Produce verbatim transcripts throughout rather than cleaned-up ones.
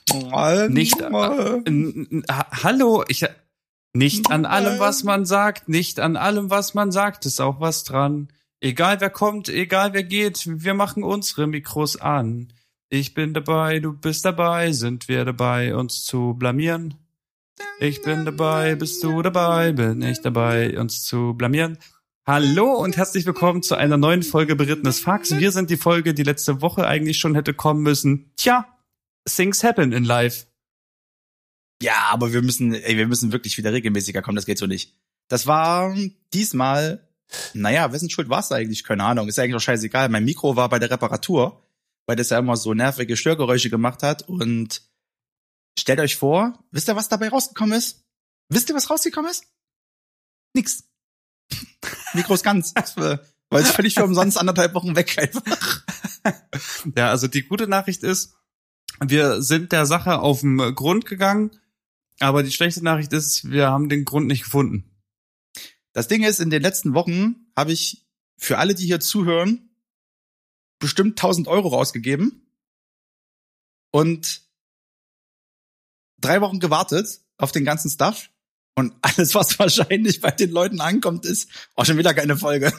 Nicht, äh, n, n, hallo, ich, nicht an allem, was man sagt, nicht an allem, was man sagt, ist auch was dran. Egal wer kommt, egal wer geht, wir machen unsere Mikros an. Ich bin dabei, du bist dabei, sind wir dabei, uns zu blamieren? Ich bin dabei, bist du dabei, bin ich dabei, uns zu blamieren? Hallo und herzlich willkommen zu einer neuen Folge Berittenes Fax. Wir sind die Folge, die letzte Woche eigentlich schon hätte kommen müssen. Tja, things happen in life. Ja, aber wir müssen, ey, wir müssen wirklich wieder regelmäßiger kommen, das geht so nicht. Das war diesmal, naja, wessen Schuld war es eigentlich? Keine Ahnung, ist ja eigentlich auch scheißegal. Mein Mikro war bei der Reparatur, weil das ja immer so nervige Störgeräusche gemacht hat. Und stellt euch vor, wisst ihr, was dabei rausgekommen ist? Wisst ihr, was rausgekommen ist? Nix. Mikro ist ganz, weil es völlig für umsonst anderthalb Wochen weg einfach. Ja, also die gute Nachricht ist, wir sind der Sache auf den Grund gegangen, aber die schlechte Nachricht ist, wir haben den Grund nicht gefunden. Das Ding ist, in den letzten Wochen habe ich für alle, die hier zuhören, bestimmt tausend Euro rausgegeben und drei Wochen gewartet auf den ganzen Stuff. Und alles, was wahrscheinlich bei den Leuten ankommt, ist auch schon wieder keine Folge.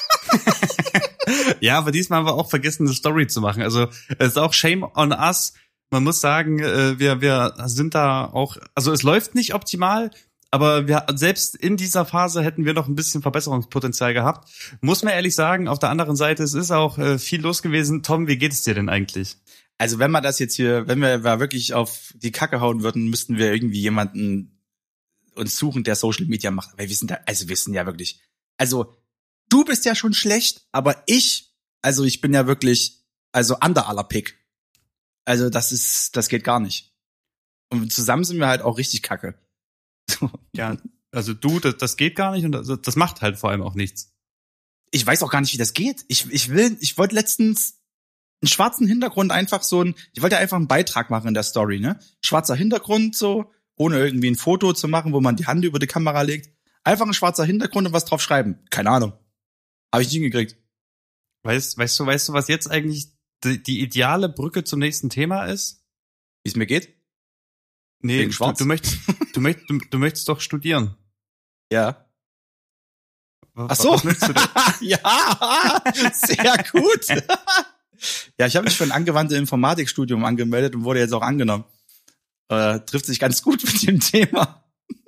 Ja, aber diesmal haben wir auch vergessen, eine Story zu machen. Also es ist auch shame on us. Man muss sagen, wir wir sind da auch, also es läuft nicht optimal, aber wir selbst in dieser Phase hätten wir noch ein bisschen Verbesserungspotenzial gehabt. Muss man ehrlich sagen, auf der anderen Seite, es ist auch viel los gewesen. Tom, wie geht es dir denn eigentlich? Also wenn wir das jetzt hier, wenn wir wirklich auf die Kacke hauen würden, müssten wir irgendwie jemanden uns suchen, der Social Media macht. Weil wir sind da, also wir sind ja wirklich, also du bist ja schon schlecht, aber ich, also ich bin ja wirklich, also under aller Pick. Also das ist, das geht gar nicht. Und zusammen sind wir halt auch richtig kacke. Ja, also du, das, das geht gar nicht und das, das macht halt vor allem auch nichts. Ich weiß auch gar nicht, wie das geht. Ich, ich will, ich wollte letztens einen schwarzen Hintergrund einfach so ein, ich wollte einfach einen Beitrag machen in der Story, ne? Schwarzer Hintergrund so, ohne irgendwie ein Foto zu machen, wo man die Hand über die Kamera legt. Einfach ein schwarzer Hintergrund und was drauf schreiben. Keine Ahnung. Habe ich nicht hingekriegt. Weißt, weißt du, weißt du, was jetzt eigentlich die, die ideale Brücke zum nächsten Thema ist? Wie es mir geht? Nee, Wegen schwarz? Du, du möchtest, du möchtest, du, du möchtest doch studieren. Ja. Was, Ach so. Was möchtest du denn? Ja, sehr gut. Ja, ich habe mich für ein angewandte Informatikstudium angemeldet und wurde jetzt auch angenommen. Äh, trifft sich ganz gut mit dem Thema.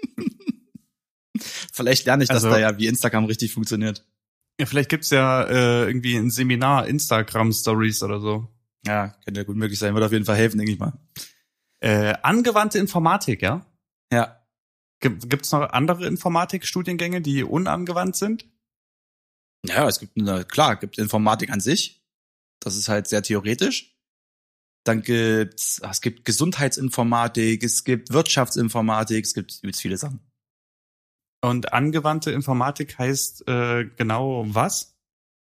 Vielleicht lerne ich das Also, da ja, wie Instagram richtig funktioniert. Ja, vielleicht gibt's ja äh, irgendwie ein Seminar, Instagram-Stories oder so. Ja, könnte ja gut möglich sein. Würde auf jeden Fall helfen, denke ich mal. Äh, angewandte Informatik, ja? Ja. Gibt, gibt's noch andere Informatikstudiengänge, die unangewandt sind? Ja, es gibt, eine, klar, gibt Informatik an sich. Das ist halt sehr theoretisch. Dann gibt's, es gibt Gesundheitsinformatik, es gibt Wirtschaftsinformatik, es gibt übelst viele Sachen. Und angewandte Informatik heißt äh, genau was?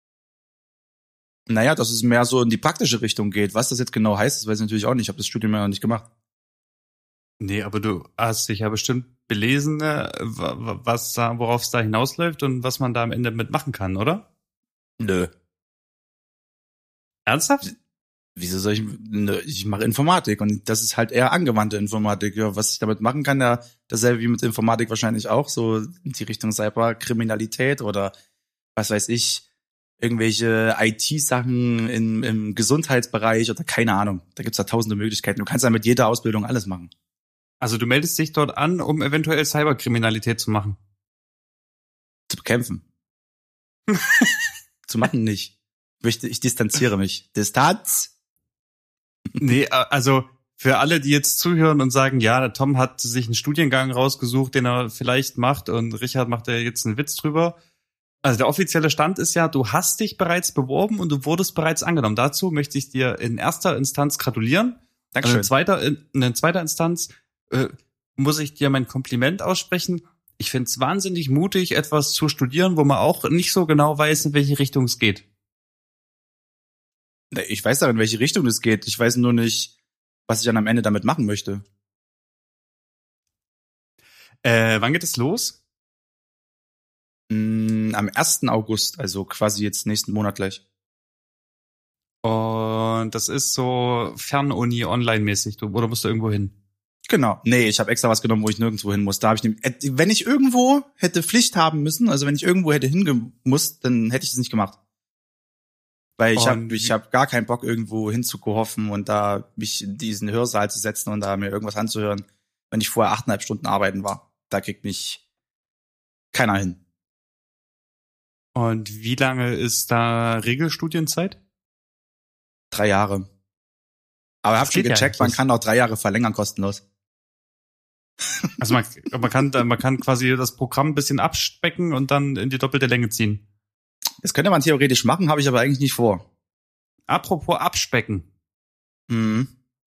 Naja, dass es mehr so in die praktische Richtung geht. Was das jetzt genau heißt, das weiß ich natürlich auch nicht. Ich habe das Studium ja noch nicht gemacht. Nee, aber du hast dich ja bestimmt belesen, äh, was da, worauf es da hinausläuft und was man da am Ende mitmachen kann, oder? Nö. Ernsthaft? Wieso soll ich, nö, ich mache Informatik und das ist halt eher angewandte Informatik. Ja, was ich damit machen kann, ja, dasselbe wie mit Informatik wahrscheinlich auch, so in die Richtung Cyberkriminalität oder was weiß ich, irgendwelche I T-Sachen im, im Gesundheitsbereich oder keine Ahnung. Da gibt's ja tausende Möglichkeiten. Du kannst ja mit jeder Ausbildung alles machen. Also du meldest dich dort an, um eventuell Cyberkriminalität zu machen. Zu bekämpfen. Zu machen nicht. Ich möchte, ich distanziere mich. Distanz! Nee, also für alle, die jetzt zuhören und sagen, ja, der Tom hat sich einen Studiengang rausgesucht, den er vielleicht macht und Richard macht da jetzt einen Witz drüber. Also der offizielle Stand ist ja, du hast dich bereits beworben und du wurdest bereits angenommen. Dazu möchte ich dir in erster Instanz gratulieren. Dankeschön. In zweiter, in, in zweiter Instanz äh, muss ich dir mein Kompliment aussprechen. Ich finde es wahnsinnig mutig, etwas zu studieren, wo man auch nicht so genau weiß, in welche Richtung es geht. Ich weiß ja, in welche Richtung es geht. Ich weiß nur nicht, was ich dann am Ende damit machen möchte. Äh, wann geht es los? Mm, am ersten August, also quasi jetzt nächsten Monat gleich. Und das ist so Fernuni online-mäßig, du, oder musst du irgendwo hin? Genau. Nee, ich habe extra was genommen, wo ich nirgendwo hin muss. Da habe ich, ne, wenn ich irgendwo hätte Pflicht haben müssen, also wenn ich irgendwo hätte hingemusst, dann hätte ich das nicht gemacht. Weil ich habe ich hab gar keinen Bock, irgendwo hinzuhoffen und da mich in diesen Hörsaal zu setzen und da mir irgendwas anzuhören, wenn ich vorher achteinhalb Stunden arbeiten war. Da kriegt mich keiner hin. Und wie lange ist da Regelstudienzeit? Drei Jahre. Aber ich habe schon gecheckt, ja, man kann auch drei Jahre verlängern kostenlos. Also man, man kann man kann quasi das Programm ein bisschen abspecken und dann in die doppelte Länge ziehen. Das könnte man theoretisch machen, habe ich aber eigentlich nicht vor. Apropos abspecken. Mhm.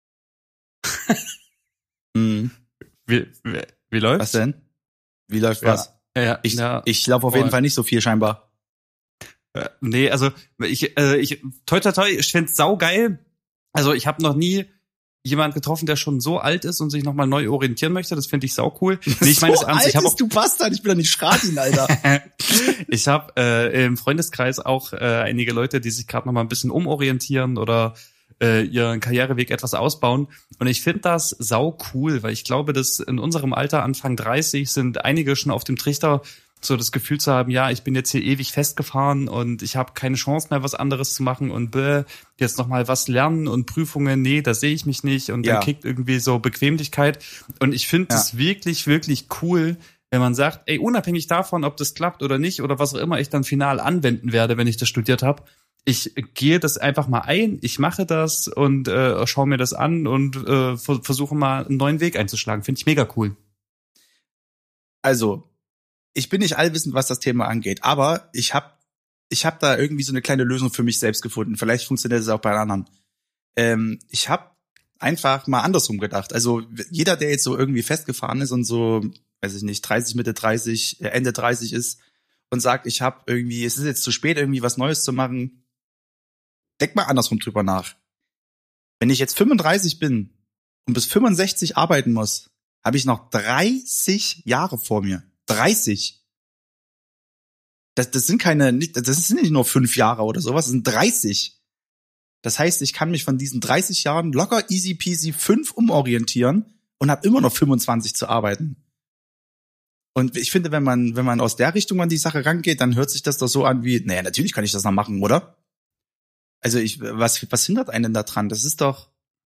mhm. Wie, wie, wie läuft's? Was denn? Wie läuft ja. was? Ja, ich ja. ich laufe auf jeden Fall nicht so viel scheinbar. Äh, nee, also ich, äh, ich toi toi toi, ich find's saugeil. Also ich habe noch nie jemand getroffen, der schon so alt ist und sich nochmal neu orientieren möchte. Das finde ich sau cool. Nee, ich meine so das ernst. Ich alt hab auch, ist, du Bastard, ich bin doch nicht Schratin, Alter. Ich habe äh, im Freundeskreis auch äh, einige Leute, die sich gerade nochmal ein bisschen umorientieren oder äh, ihren Karriereweg etwas ausbauen. Und ich finde das sau cool, weil ich glaube, dass in unserem Alter, Anfang dreißig, sind einige schon auf dem Trichter, so das Gefühl zu haben, ja, ich bin jetzt hier ewig festgefahren und ich habe keine Chance mehr, was anderes zu machen und bäh, jetzt nochmal was lernen und Prüfungen, nee, da sehe ich mich nicht und ja. dann kickt irgendwie so Bequemlichkeit. Und ich finde ja. das wirklich, wirklich cool, wenn man sagt, ey, unabhängig davon, ob das klappt oder nicht oder was auch immer ich dann final anwenden werde, wenn ich das studiert habe, ich gehe das einfach mal ein, ich mache das und äh, schaue mir das an und äh, versuche mal einen neuen Weg einzuschlagen. Finde ich mega cool. Also, ich bin nicht allwissend, was das Thema angeht, aber ich habe ich hab da irgendwie so eine kleine Lösung für mich selbst gefunden. Vielleicht funktioniert das auch bei anderen. Ähm, ich habe einfach mal andersrum gedacht. Also jeder, der jetzt so irgendwie festgefahren ist und so, weiß ich nicht, dreißig, Mitte dreißig, Ende dreißig ist und sagt, ich habe irgendwie, es ist jetzt zu spät, irgendwie was Neues zu machen, denk mal andersrum drüber nach. Wenn ich jetzt fünfunddreißig bin und bis fünfundsechzig arbeiten muss, habe ich noch dreißig Jahre vor mir. dreißig. Das, das sind keine, das sind nicht nur fünf Jahre oder sowas, das sind dreißig. Das heißt, ich kann mich von diesen dreißig Jahren locker easy peasy fünf umorientieren und habe immer noch fünfundzwanzig zu arbeiten. Und ich finde, wenn man, wenn man aus der Richtung an die Sache rangeht, dann hört sich das doch so an wie, naja, natürlich kann ich das noch machen, oder? Also ich, was, was hindert einen denn da dran? Das ist doch,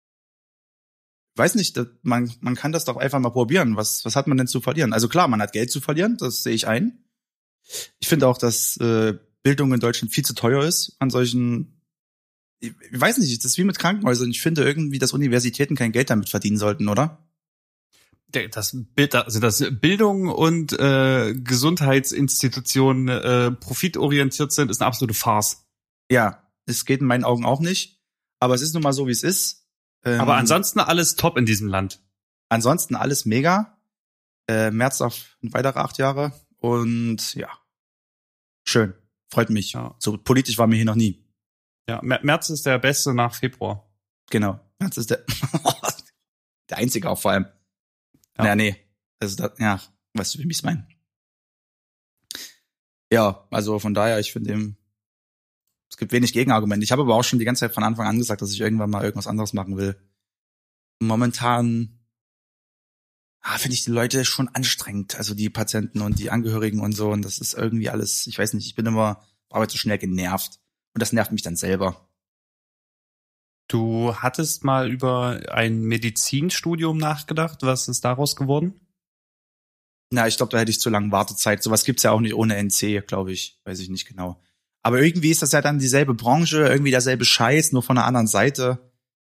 weiß nicht, man, man kann das doch einfach mal probieren. Was, was hat man denn zu verlieren? Also klar, man hat Geld zu verlieren, das sehe ich ein. Ich finde auch, dass äh, Bildung in Deutschland viel zu teuer ist an solchen, ich, ich weiß nicht, das ist wie mit Krankenhäusern. Ich finde irgendwie, dass Universitäten kein Geld damit verdienen sollten, oder? Das, also das Bildung und äh, Gesundheitsinstitutionen äh, profitorientiert sind, ist eine absolute Farce. Ja, es geht in meinen Augen auch nicht. Aber es ist nun mal so, wie es ist. Ähm, Aber ansonsten alles top in diesem Land. Ansonsten alles mega. Äh, März auf weitere acht Jahre. Und ja, schön. Freut mich. Ja. So politisch war mir hier noch nie. Ja, März ist der Beste nach Februar. Genau. März ist der der Einzige auch vor allem. Ja, naja, nee. Also das, ja, weißt du, wie ich es meine. Ja, also von daher, ich finde eben, es gibt wenig Gegenargumente. Ich habe aber auch schon die ganze Zeit von Anfang an gesagt, dass ich irgendwann mal irgendwas anderes machen will. Momentan ah, finde ich die Leute schon anstrengend, also die Patienten und die Angehörigen und so. Und das ist irgendwie alles, ich weiß nicht, ich bin immer aber zu schnell genervt. Und das nervt mich dann selber. Du hattest mal über ein Medizinstudium nachgedacht. Was ist daraus geworden? Na, ich glaube, da hätte ich zu lange Wartezeit. Sowas gibt's ja auch nicht ohne N C, glaube ich. Weiß ich nicht genau. Aber irgendwie ist das ja dann dieselbe Branche, irgendwie derselbe Scheiß, nur von einer anderen Seite.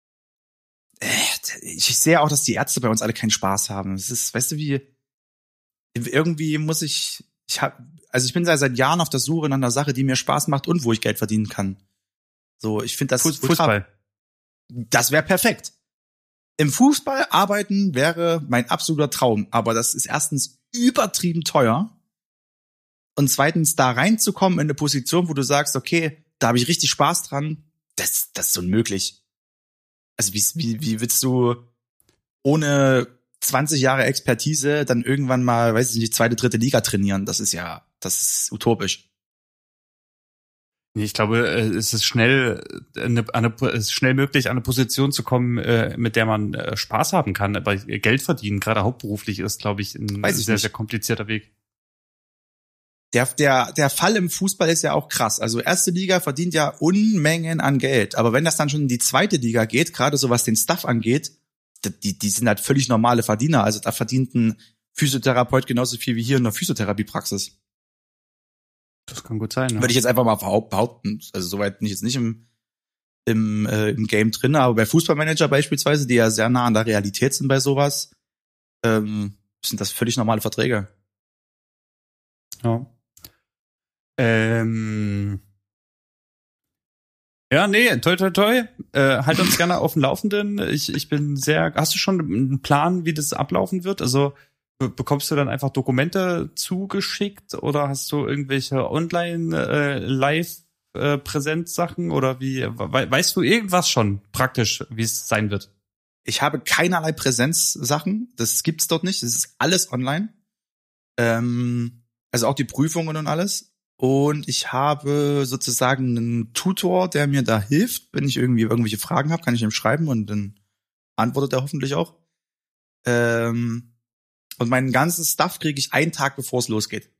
Ich sehe auch, dass die Ärzte bei uns alle keinen Spaß haben. Es ist, weißt du, wie, irgendwie muss ich, ich hab, also ich bin seit Jahren auf der Suche nach einer Sache, die mir Spaß macht und wo ich Geld verdienen kann. So, ich finde das Fuß, Fußball. Das wäre perfekt. Im Fußball arbeiten wäre mein absoluter Traum, aber das ist erstens übertrieben teuer und zweitens da reinzukommen in eine Position, wo du sagst, okay, da habe ich richtig Spaß dran, das, das ist unmöglich. Also wie, wie, wie willst du ohne zwanzig Jahre Expertise dann irgendwann mal, weiß ich nicht, zweite, dritte Liga trainieren? Das ist ja, das ist utopisch. Ich glaube, es ist schnell, eine, eine, es ist schnell möglich, an eine Position zu kommen, mit der man Spaß haben kann. Aber Geld verdienen, gerade hauptberuflich, ist, glaube ich, ein Weiß ich sehr, nicht. sehr komplizierter Weg. Der, der, der Fall im Fußball ist ja auch krass. Also erste Liga verdient ja Unmengen an Geld. Aber wenn das dann schon in die zweite Liga geht, gerade so was den Stuff angeht, die, die sind halt völlig normale Verdiener. Also da verdient ein Physiotherapeut genauso viel wie hier in der Physiotherapiepraxis. Das kann gut sein, ja. Würde ich jetzt einfach mal behaupten. Also soweit bin ich jetzt nicht im, im, äh, im Game drin, aber bei Fußballmanager beispielsweise, die ja sehr nah an der Realität sind bei sowas, ähm, sind das völlig normale Verträge. Ja. Ähm. Ja, nee, toi, toi, toi. Äh, halt uns gerne auf dem Laufenden. Ich, ich bin sehr, hast du schon einen Plan, wie das ablaufen wird? Also, be- bekommst du dann einfach Dokumente zugeschickt oder hast du irgendwelche online, äh, Live-Präsenzsachen oder wie, we- weißt du irgendwas schon praktisch, wie es sein wird? Ich habe keinerlei Präsenzsachen. Das gibt's dort nicht. Das ist alles online. Ähm, also auch die Prüfungen und alles. Und ich habe sozusagen einen Tutor, der mir da hilft. Wenn ich irgendwie irgendwelche Fragen habe, kann ich ihm schreiben und dann antwortet er hoffentlich auch. Ähm, und meinen ganzen Stuff kriege ich einen Tag, bevor es losgeht.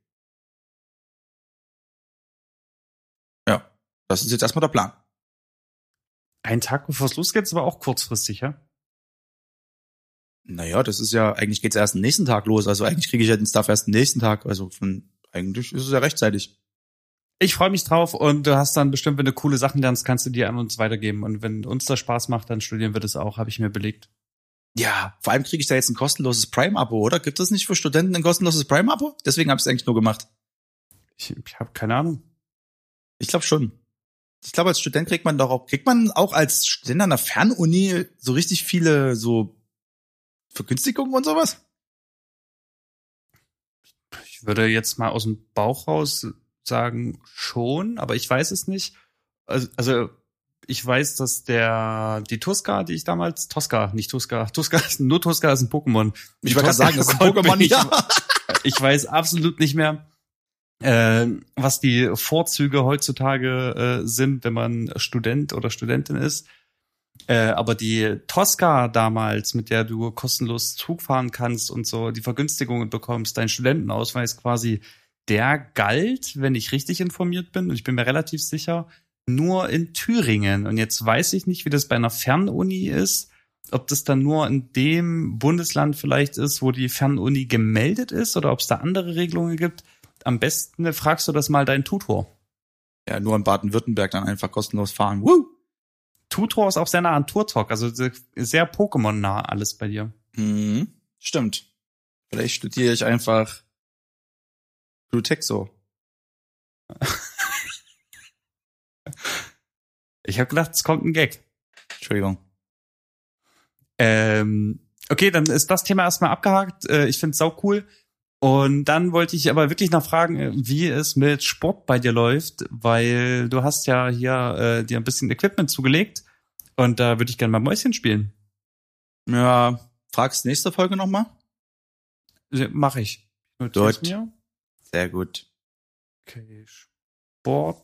Ja, das ist jetzt erstmal der Plan. Ein Tag bevor es losgeht, ist aber auch kurzfristig, ja? Naja, das ist ja, eigentlich geht's erst am nächsten Tag los. Also eigentlich kriege ich ja den Stuff erst am nächsten Tag. Also von, eigentlich ist es ja rechtzeitig. Ich freue mich drauf und du hast dann bestimmt, wenn du coole Sachen lernst, kannst du die an uns weitergeben. Und wenn uns das Spaß macht, dann studieren wir das auch, habe ich mir belegt. Ja, vor allem kriege ich da jetzt ein kostenloses Prime-Abo, oder? Gibt es nicht für Studenten ein kostenloses Prime-Abo? Deswegen habe ich es eigentlich nur gemacht. Ich, ich habe keine Ahnung. Ich glaube schon. Ich glaube, als Student kriegt man doch auch, kriegt man auch als Student an der Fernuni so richtig viele so Vergünstigungen und sowas? Ich würde jetzt mal aus dem Bauch raus sagen, schon, aber ich weiß es nicht. Also, also ich weiß, dass der die Tuska, die ich damals, Tosca, nicht Tuska, Tuska, nur Tuska ist ein Pokémon. Ich wollte gerade sagen, das ist ein Pokémon, ich, ja. Ich weiß absolut nicht mehr, äh, was die Vorzüge heutzutage äh, sind, wenn man Student oder Studentin ist. Äh, aber die Tosca damals, mit der du kostenlos Zug fahren kannst und so die Vergünstigungen bekommst, dein Studentenausweis quasi, der galt, wenn ich richtig informiert bin, und ich bin mir relativ sicher, nur in Thüringen. Und jetzt weiß ich nicht, wie das bei einer Fernuni ist, ob das dann nur in dem Bundesland vielleicht ist, wo die Fernuni gemeldet ist, oder ob es da andere Regelungen gibt. Am besten fragst du das mal deinen Tutor. Ja, nur in Baden-Württemberg dann einfach kostenlos fahren. Woo! Tutor ist auch sehr nah an Turtok, also sehr Pokémon-nah alles bei dir. Mhm. Stimmt. Vielleicht studiere ich einfach Blutexo. Ich habe gedacht, es kommt ein Gag. Entschuldigung. Ähm, okay, dann ist das Thema erstmal abgehakt. Äh, ich find's sau cool. Und dann wollte ich aber wirklich noch fragen, wie es mit Sport bei dir läuft, weil du hast ja hier äh, dir ein bisschen Equipment zugelegt und da würde ich gerne mal Mäuschen spielen. Ja, fragst nächste Folge nochmal? Mach ich. Dort. Mir. Sehr gut. Okay, Sport.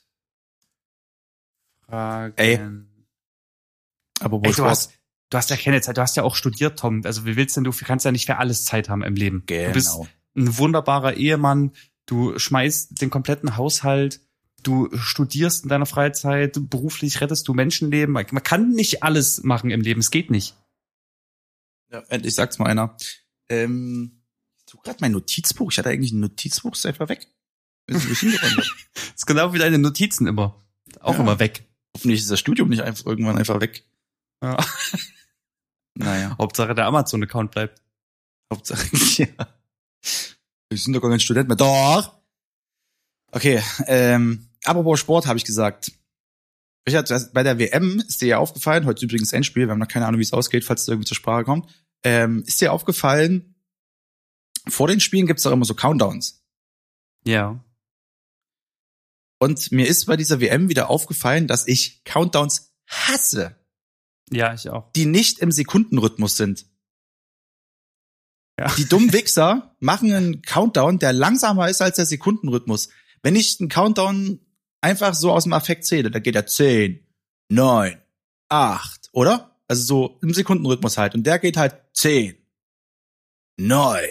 Fragen. Ey. Aber wo Ey, du Sport? hast, du hast ja keine Zeit, du hast ja auch studiert, Tom. Also wie willst denn du, du kannst ja nicht für alles Zeit haben im Leben. Genau. Du bist ein wunderbarer Ehemann, du schmeißt den kompletten Haushalt, du studierst in deiner Freizeit, beruflich rettest du Menschenleben. Man kann nicht alles machen im Leben, es geht nicht. Ja, endlich sagt's mal einer. Ähm, ich suche gerade mein Notizbuch. Ich hatte eigentlich ein Notizbuch, ist einfach weg. Ist nicht hingeräumt. Das ist genau wie deine Notizen immer. Auch Ja. immer weg. Hoffentlich ist das Studium nicht einfach irgendwann einfach weg. Ja. Naja, Hauptsache der Amazon-Account bleibt. Hauptsache, ja. Wir sind doch gar kein Student mehr. Doch! Okay, ähm, apropos Sport, habe ich gesagt. Ich hatte, bei der W M ist dir ja aufgefallen, heute übrigens Endspiel, wir haben noch keine Ahnung, wie es ausgeht, falls es irgendwie zur Sprache kommt. Ähm, ist dir aufgefallen, vor den Spielen gibt's doch immer so Countdowns. Ja. Und mir ist bei dieser W M wieder aufgefallen, dass ich Countdowns hasse, Ja, ich auch. die nicht im Sekundenrhythmus sind. Ja. Die dummen Wichser machen einen Countdown, der langsamer ist als der Sekundenrhythmus. Wenn ich einen Countdown einfach so aus dem Affekt zähle, da geht er zehn, neun, acht, oder? Also so im Sekundenrhythmus halt. Und der geht halt zehn, neun,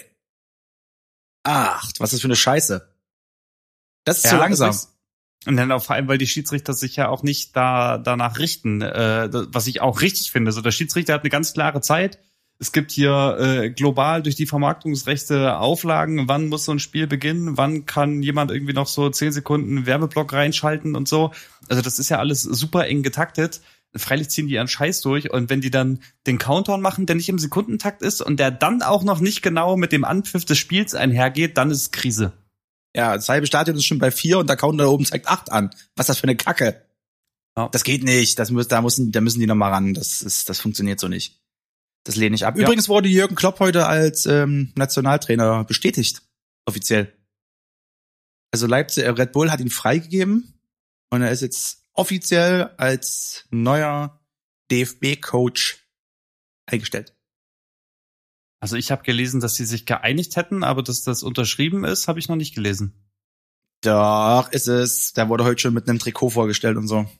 acht. Was ist das für eine Scheiße? Das ist Ja, zu langsam. das ist- Und dann auch vor allem, weil die Schiedsrichter sich ja auch nicht da danach richten, äh, das- was ich auch richtig finde. So, der Schiedsrichter hat eine ganz klare Zeit. Es gibt hier äh, global durch die Vermarktungsrechte Auflagen, wann muss so ein Spiel beginnen, wann kann jemand irgendwie noch so zehn Sekunden Werbeblock reinschalten und so. Also das ist ja alles super eng getaktet. Freilich ziehen die ihren Scheiß durch und wenn die dann den Countdown machen, der nicht im Sekundentakt ist und der dann auch noch nicht genau mit dem Anpfiff des Spiels einhergeht, dann ist es Krise. Ja, das halbe Stadion ist schon bei vier und der Counter da oben zeigt acht an. Was ist das für eine Kacke? Ja. Das geht nicht. Das muss, da müssen, da müssen die noch mal ran. Das ist, das funktioniert so nicht. Das lehne ich ab. Ja. Übrigens wurde Jürgen Klopp heute als ähm, Nationaltrainer bestätigt. Offiziell. Also Leipzig, äh, Red Bull hat ihn freigegeben und er ist jetzt offiziell als neuer D F B-Coach eingestellt. Also ich habe gelesen, dass sie sich geeinigt hätten, aber dass das unterschrieben ist, habe ich noch nicht gelesen. Doch, ist es. Der wurde heute schon mit einem Trikot vorgestellt und so.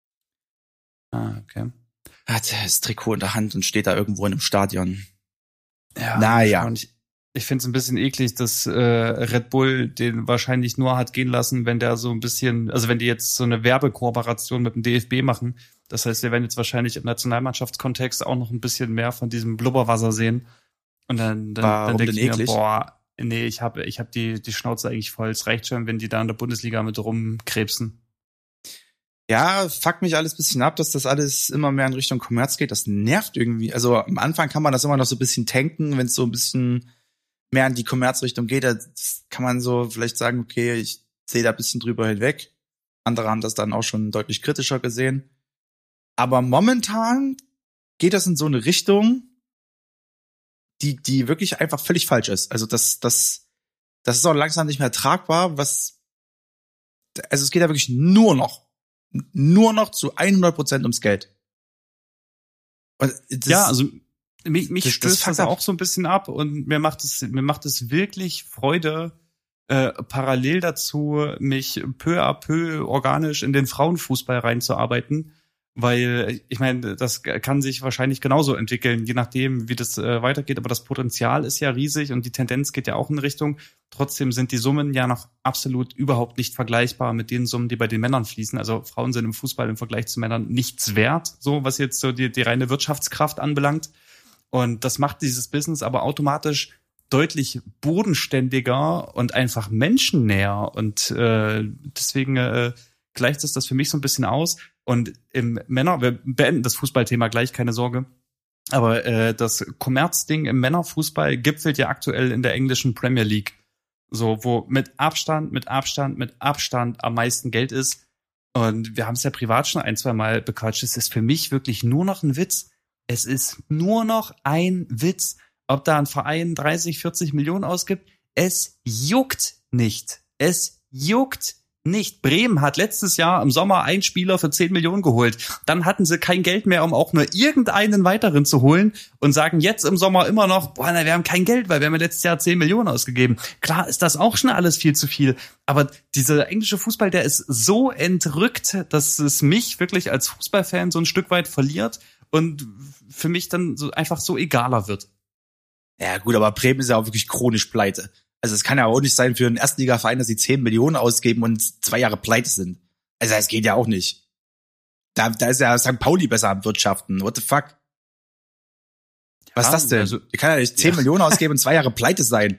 Ah, okay. Hat das Trikot in der Hand und steht da irgendwo in einem Stadion. Ja, Naja. und ich, ich finde es ein bisschen eklig, dass äh, Red Bull den wahrscheinlich nur hat gehen lassen, wenn der so ein bisschen, also wenn die jetzt so eine Werbekooperation mit dem D F B machen. Das heißt, wir werden jetzt wahrscheinlich im Nationalmannschaftskontext auch noch ein bisschen mehr von diesem Blubberwasser sehen. Und dann, dann, Warum dann denke denn ich mir, eklig? boah, nee, ich habe ich hab die, die Schnauze eigentlich voll. Es reicht schon, wenn die da in der Bundesliga mit rumkrebsen. Ja, fuckt mich alles ein bisschen ab, dass das alles immer mehr in Richtung Kommerz geht. Das nervt irgendwie. Also am Anfang kann man das immer noch so ein bisschen tanken, wenn es so ein bisschen mehr in die Kommerzrichtung geht. Das kann man so vielleicht sagen, okay, ich sehe da ein bisschen drüber hinweg. Andere haben das dann auch schon deutlich kritischer gesehen. Aber momentan geht das in so eine Richtung, die die wirklich einfach völlig falsch ist. Also das das das ist auch langsam nicht mehr tragbar, was also es geht ja wirklich nur noch nur noch zu hundert Prozent ums Geld. Und das, Ja, also mich, mich das- das stößt fuckt das ab. auch so ein bisschen ab und mir macht es mir macht es wirklich Freude, äh, parallel dazu mich peu à peu organisch in den Frauenfußball reinzuarbeiten, weil ich meine, das kann sich wahrscheinlich genauso entwickeln, je nachdem, wie das äh, weitergeht, aber das Potenzial ist ja riesig und die Tendenz geht ja auch in Richtung. Trotzdem sind die Summen ja noch absolut überhaupt nicht vergleichbar mit den Summen, die bei den Männern fließen. Also Frauen sind im Fußball im Vergleich zu Männern nichts wert, so was jetzt so die, die reine Wirtschaftskraft anbelangt. Und das macht dieses Business aber automatisch deutlich bodenständiger und einfach menschennäher. Und äh, deswegen äh, gleicht es das für mich so ein bisschen aus. Und im Männer, wir beenden das Fußballthema gleich, keine Sorge. Aber äh, das Kommerzding im Männerfußball gipfelt ja aktuell in der englischen Premier League. So, wo mit Abstand, mit Abstand, mit Abstand am meisten Geld ist. Und wir haben es ja privat schon ein, zwei Mal bequatscht. Es ist für mich wirklich nur noch ein Witz. Es ist nur noch ein Witz, ob da ein Verein dreißig, vierzig Millionen ausgibt. Es juckt nicht. Es juckt nicht. Bremen hat letztes Jahr im Sommer einen Spieler für zehn Millionen geholt. Dann hatten sie kein Geld mehr, um auch nur irgendeinen weiteren zu holen und sagen jetzt im Sommer immer noch, boah, na, wir haben kein Geld, weil wir haben ja letztes Jahr zehn Millionen ausgegeben. Klar ist das auch schon alles viel zu viel. Aber dieser englische Fußball, der ist so entrückt, dass es mich wirklich als Fußballfan so ein Stück weit verliert und für mich dann so einfach so egaler wird. ja gut, aber Bremen ist ja auch wirklich chronisch pleite. Also es kann ja auch nicht sein für einen Erstligaverein, dass sie zehn Millionen ausgeben und zwei Jahre pleite sind. Also das geht ja auch nicht. Da, da ist ja Sankt Pauli besser am Wirtschaften. What the fuck? Was Ja, ist das denn? also- Die kann ja nicht zehn Ja. Millionen ausgeben und zwei Jahre pleite sein.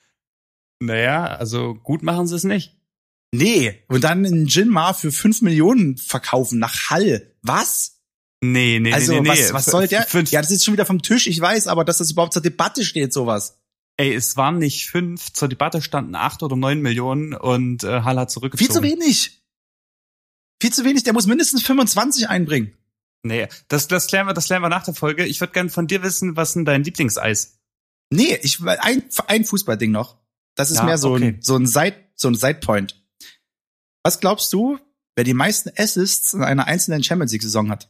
Naja, also gut machen sie es nicht. Nee. Und dann einen Gin mal für fünf Millionen verkaufen nach Hall. Was? Nee, nee, Also nee, nee. was, was soll der? Fünf, Ja, das ist schon wieder vom Tisch, ich weiß, aber dass das überhaupt zur Debatte steht, sowas. Ey, es waren nicht fünf, zur Debatte standen acht oder neun Millionen und äh, Hall hat zurückgezogen. Viel zu wenig. Viel zu wenig, der muss mindestens fünfundzwanzig einbringen. Nee, das, das klären wir, das klären wir nach der Folge. Ich würde gerne von dir wissen, was denn dein Lieblingseis? Nee, ich ein, ein Fußballding noch. Das ist Ja, mehr so okay. ein so ein Side so ein Sidepoint. Was glaubst du, wer die meisten Assists in einer einzelnen Champions League Saison hat?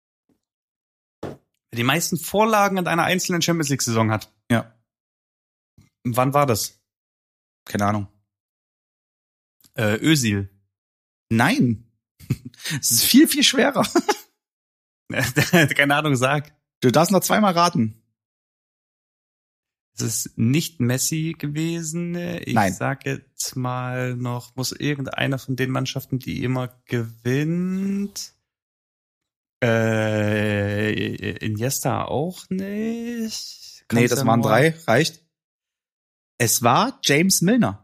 Wer die meisten Vorlagen in einer einzelnen Champions League Saison hat. Ja, Wann war das? keine Ahnung. Äh, Özil. Nein. Es ist viel, viel schwerer. Keine Ahnung, sag. Du darfst noch zweimal raten. Es ist nicht Messi gewesen. Ich Nein. sag jetzt mal noch, muss irgendeiner von den Mannschaften, die immer gewinnt. Äh, Iniesta auch nicht. Kann's nee, das ja waren nur- drei. Reicht. Es war James Milner.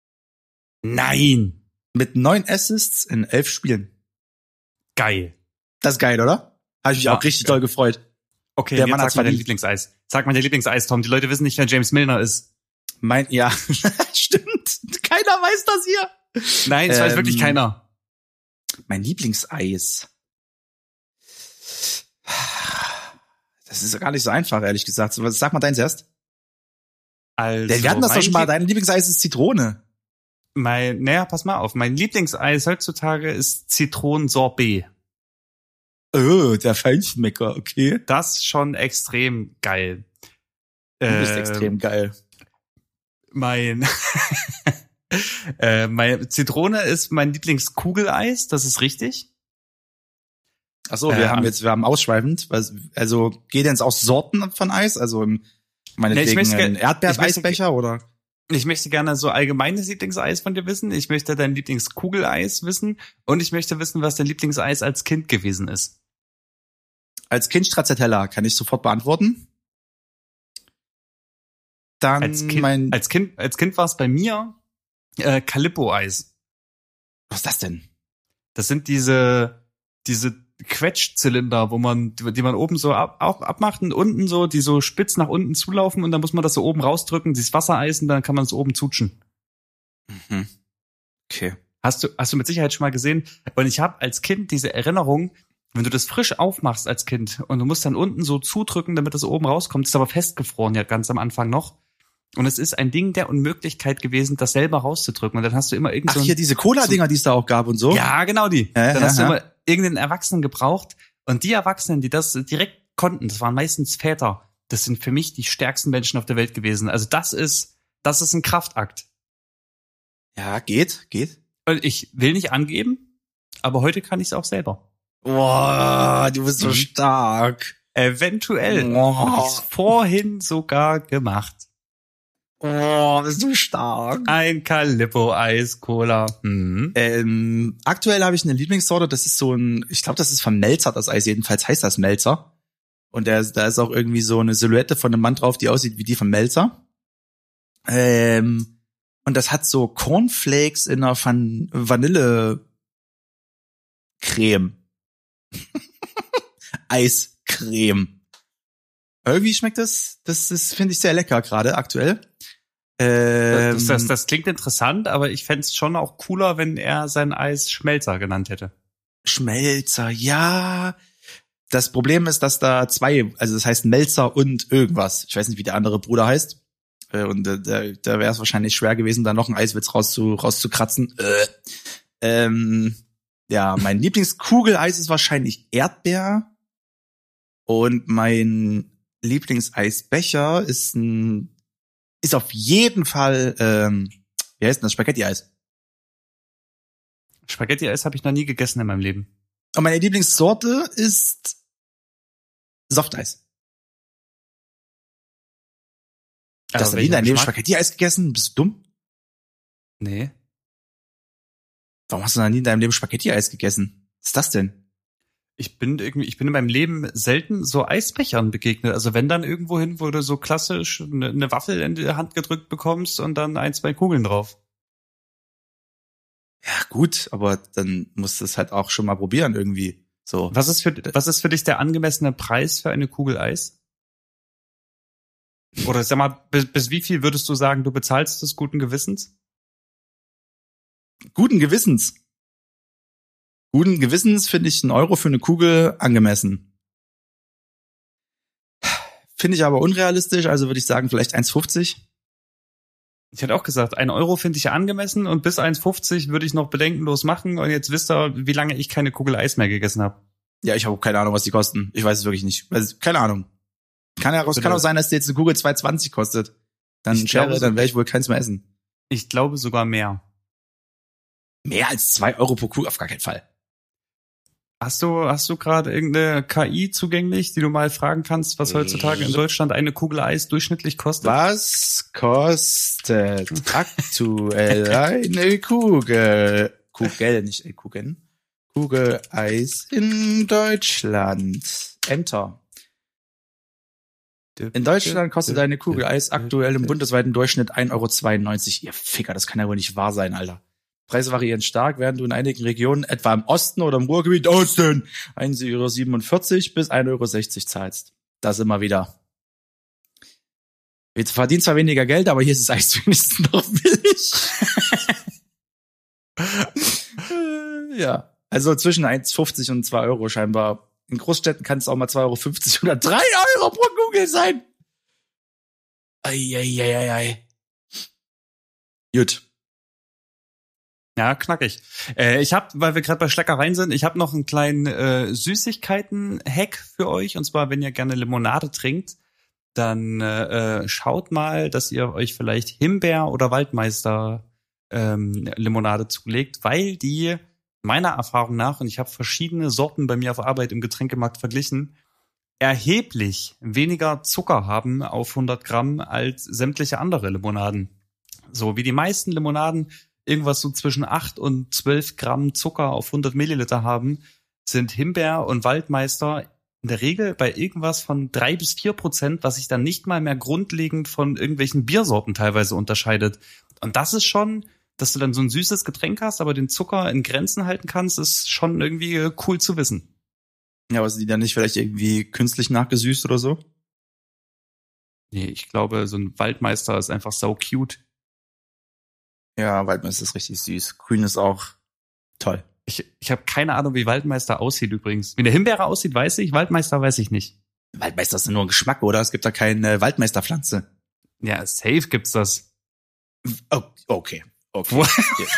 Nein. Mit neun Assists in elf Spielen. Geil. Das ist geil, oder? Habe ich mich Ja, auch richtig geil. doll gefreut. Okay, Der jetzt Mann sag hat's mal dein verdient. Lieblingseis. Sag mal dein Lieblingseis, Tom. Die Leute wissen nicht, wer James Milner ist. Mein, ja, stimmt. Keiner weiß das hier. Nein, das weiß Ähm, wirklich keiner. Mein Lieblingseis. Das ist gar nicht so einfach, ehrlich gesagt. Was- Sag mal deins erst. Also, Wir hatten das doch mein schon mal. Lieb- Dein Lieblingseis ist Zitrone. Mein, naja, pass mal auf. Mein Lieblingseis heutzutage ist Zitronensorbet. Oh, der Feinschmecker, okay. Das ist schon extrem geil. Du bist Ähm, extrem geil. Mein, äh, mein Zitrone ist mein Lieblingskugeleis, das ist richtig. Ach so, wir äh, haben jetzt, wir haben ausschweifend, was- also geht denn es auch Sorten von Eis? Also im, Nee, meinetwegen ich möchte ein ge- Erdbeereisbecher oder? Ich möchte gerne so allgemeines Lieblingseis von dir wissen. Ich möchte dein Lieblingskugeleis wissen. Und ich möchte wissen, was dein Lieblingseis als Kind gewesen ist. Als Kind Stracciatella, kann ich sofort beantworten. Dann Als Kind, mein, als Kind, als Kind war es bei mir äh, Calippo-Eis. was ist das denn? Das sind diese, diese Quetschzylinder, wo man, die die man oben so ab, ab, abmacht und unten so, die so spitz nach unten zulaufen und dann muss man das so oben rausdrücken, dieses Wassereis und dann kann man es oben zutschen. Mhm. Okay. Hast du, hast du mit Sicherheit schon mal gesehen. Und ich habe als Kind diese Erinnerung, wenn du das frisch aufmachst als Kind und du musst dann unten so zudrücken, damit das oben rauskommt, ist aber festgefroren ja ganz am Anfang noch. Und es ist ein Ding der Unmöglichkeit gewesen, das selber rauszudrücken. Und dann hast du immer irgend Ach, so ein, hier diese Cola-Dinger, die es da auch gab und so? ja, genau die. Ja, dann ja, hast du ja. immer irgendeinen Erwachsenen gebraucht. Und die Erwachsenen, die das direkt konnten, das waren meistens Väter. Das sind für mich die stärksten Menschen auf der Welt gewesen. Also das ist, das ist ein Kraftakt. Ja, geht, geht. Und ich will nicht angeben, aber heute kann ich es auch selber. Boah, du bist so Mhm. stark. Eventuell. Boah. Hab ich's vorhin sogar gemacht. Oh, bist du stark. Ein Calippo-Eis-Cola. Mhm. Ähm, aktuell habe ich eine Lieblingssorte, das ist so ein, ich glaube, das ist von Melzer, das Eis, jedenfalls heißt das Melzer. Und der, da ist auch irgendwie so eine Silhouette von einem Mann drauf, die aussieht wie die von Melzer. Ähm, und das hat so Cornflakes in einer Van Vanille Creme. Eiscreme. Irgendwie schmeckt das, das, das finde ich sehr lecker gerade aktuell. Ähm, Das, das, das klingt interessant, aber ich fänd's schon auch cooler, wenn er sein Eis Schmelzer genannt hätte. Schmelzer, ja. Das Problem ist, dass da zwei, also das heißt Melzer und irgendwas. Ich weiß nicht, wie der andere Bruder heißt. Äh, Und da, da, da wäre es wahrscheinlich schwer gewesen, da noch einen Eiswitz rauszu, rauszukratzen. Äh. Ähm, ja, mein Lieblingskugeleis ist wahrscheinlich Erdbeer. Und mein Lieblingseisbecher ist ein, ist auf jeden Fall, ähm, wie heißt denn das? Spaghetti-Eis. Spaghetti-Eis habe ich noch nie gegessen in meinem Leben. Und meine Lieblingssorte ist Softeis. Also Hast du nie in welcher deinem Leben Geschmack? Spaghetti-Eis gegessen? Bist du dumm? Nee. Warum hast du noch nie in deinem Leben Spaghetti-Eis gegessen? Was ist das denn? Ich bin irgendwie, ich bin in meinem Leben selten so Eisbechern begegnet. Also wenn dann irgendwo hin, wo du so klassisch eine, eine Waffel in die Hand gedrückt bekommst und dann ein, zwei Kugeln drauf. Ja, gut, aber dann musst du es halt auch schon mal probieren irgendwie. So. Was ist für, was ist für dich der angemessene Preis für eine Kugel Eis? Oder sag mal, bis, bis wie viel würdest du sagen, du bezahlst des guten Gewissens? Guten Gewissens. Guten Gewissens finde ich einen Euro für eine Kugel angemessen. Finde ich aber unrealistisch, also würde ich sagen vielleicht eins fünfzig. Ich hätte auch gesagt, ein Euro finde ich angemessen und bis eins fünfzig würde ich noch bedenkenlos machen und jetzt wisst ihr, wie lange ich keine Kugel Eis mehr gegessen habe. Ja, ich habe keine Ahnung, was die kosten. Ich weiß es wirklich nicht. Also, keine Ahnung. Kann ja kann auch sein, dass die jetzt eine Kugel zwei zwanzig kostet. Dann Ich Schere, glaube, dann werde ich wohl keins mehr essen. Ich glaube sogar mehr. Mehr als zwei Euro pro Kugel auf gar keinen Fall. Hast du, hast du gerade irgendeine K I zugänglich, die du mal fragen kannst, was heutzutage in Deutschland eine Kugel Eis durchschnittlich kostet? Was kostet aktuell eine Kugel? Kugel, nicht äh, Kugeln. Kugel Eis in Deutschland. Enter. In Deutschland kostet eine Kugel Eis aktuell im bundesweiten Durchschnitt ein Euro zweiundneunzig. Ihr Ficker, das kann ja wohl nicht wahr sein, Alter. Preise variieren stark, während du in einigen Regionen, etwa im Osten oder im Ruhrgebiet, Osten, ein Euro siebenundvierzig bis ein Euro sechzig zahlst. Das immer wieder. Jetzt verdienst zwar weniger Geld, aber hier ist das Eis wenigstens noch billig. Ja, also zwischen eins fünfzig und zwei Euro scheinbar. In Großstädten kann es auch mal zwei Euro fünfzig oder drei Euro pro Kugel sein. Eieieiei. Gut. Ja, knackig. Äh, ich habe, weil wir gerade bei Schleckereien sind, ich habe noch einen kleinen äh, Süßigkeiten-Hack für euch. Und zwar, wenn ihr gerne Limonade trinkt, dann äh, schaut mal, dass ihr euch vielleicht Himbeer- oder Waldmeister ähm, Limonade zulegt, weil die meiner Erfahrung nach, und ich habe verschiedene Sorten bei mir auf Arbeit im Getränkemarkt verglichen, erheblich weniger Zucker haben auf hundert Gramm als sämtliche andere Limonaden. So wie die meisten Limonaden irgendwas so zwischen acht und zwölf Gramm Zucker auf hundert Milliliter haben, sind Himbeer und Waldmeister in der Regel bei irgendwas von drei bis vier Prozent, was sich dann nicht mal mehr grundlegend von irgendwelchen Biersorten teilweise unterscheidet. Und das ist schon, dass du dann so ein süßes Getränk hast, aber den Zucker in Grenzen halten kannst, ist schon irgendwie cool zu wissen. Ja, aber sind die dann nicht vielleicht irgendwie künstlich nachgesüßt oder so? Nee, ich glaube, so ein Waldmeister ist einfach sau cute. Ja, Waldmeister ist richtig süß. Grün ist auch toll. Ich, ich habe keine Ahnung, wie Waldmeister aussieht übrigens. Wie eine Himbeere aussieht, weiß ich. Waldmeister weiß ich nicht. Waldmeister ist nur ein Geschmack, oder? Es gibt da keine Waldmeisterpflanze. Ja, safe gibt's das. Oh, okay. Okay. Wo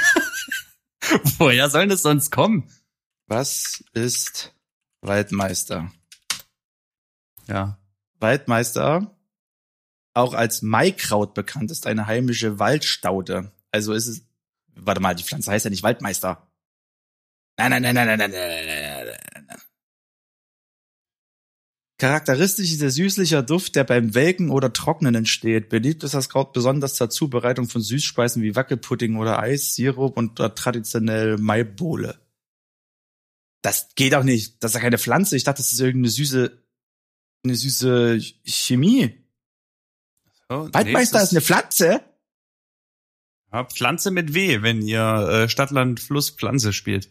Woher soll das sonst kommen? Was ist Waldmeister? Ja. Waldmeister, auch als Maikraut bekannt, ist eine heimische Waldstaude. Also ist es, warte mal, die Pflanze heißt ja nicht Waldmeister. Nein, nein, nein, nein, nein, nein, nein, nein, nein, nein. Charakteristisch ist der süßliche Duft, der beim Welken oder Trocknen entsteht. Beliebt ist das Kraut besonders zur Zubereitung von Süßspeisen wie Wackelpudding oder Eis, Sirup und traditionell Maibowle. Das geht auch nicht. Das ist ja keine Pflanze. Ich dachte, das ist irgendeine süße, eine süße Chemie. Oh, Waldmeister nee, ist, ist eine Pflanze? Ja, Pflanze mit W, wenn ihr äh, Stadtland Fluss Pflanze spielt.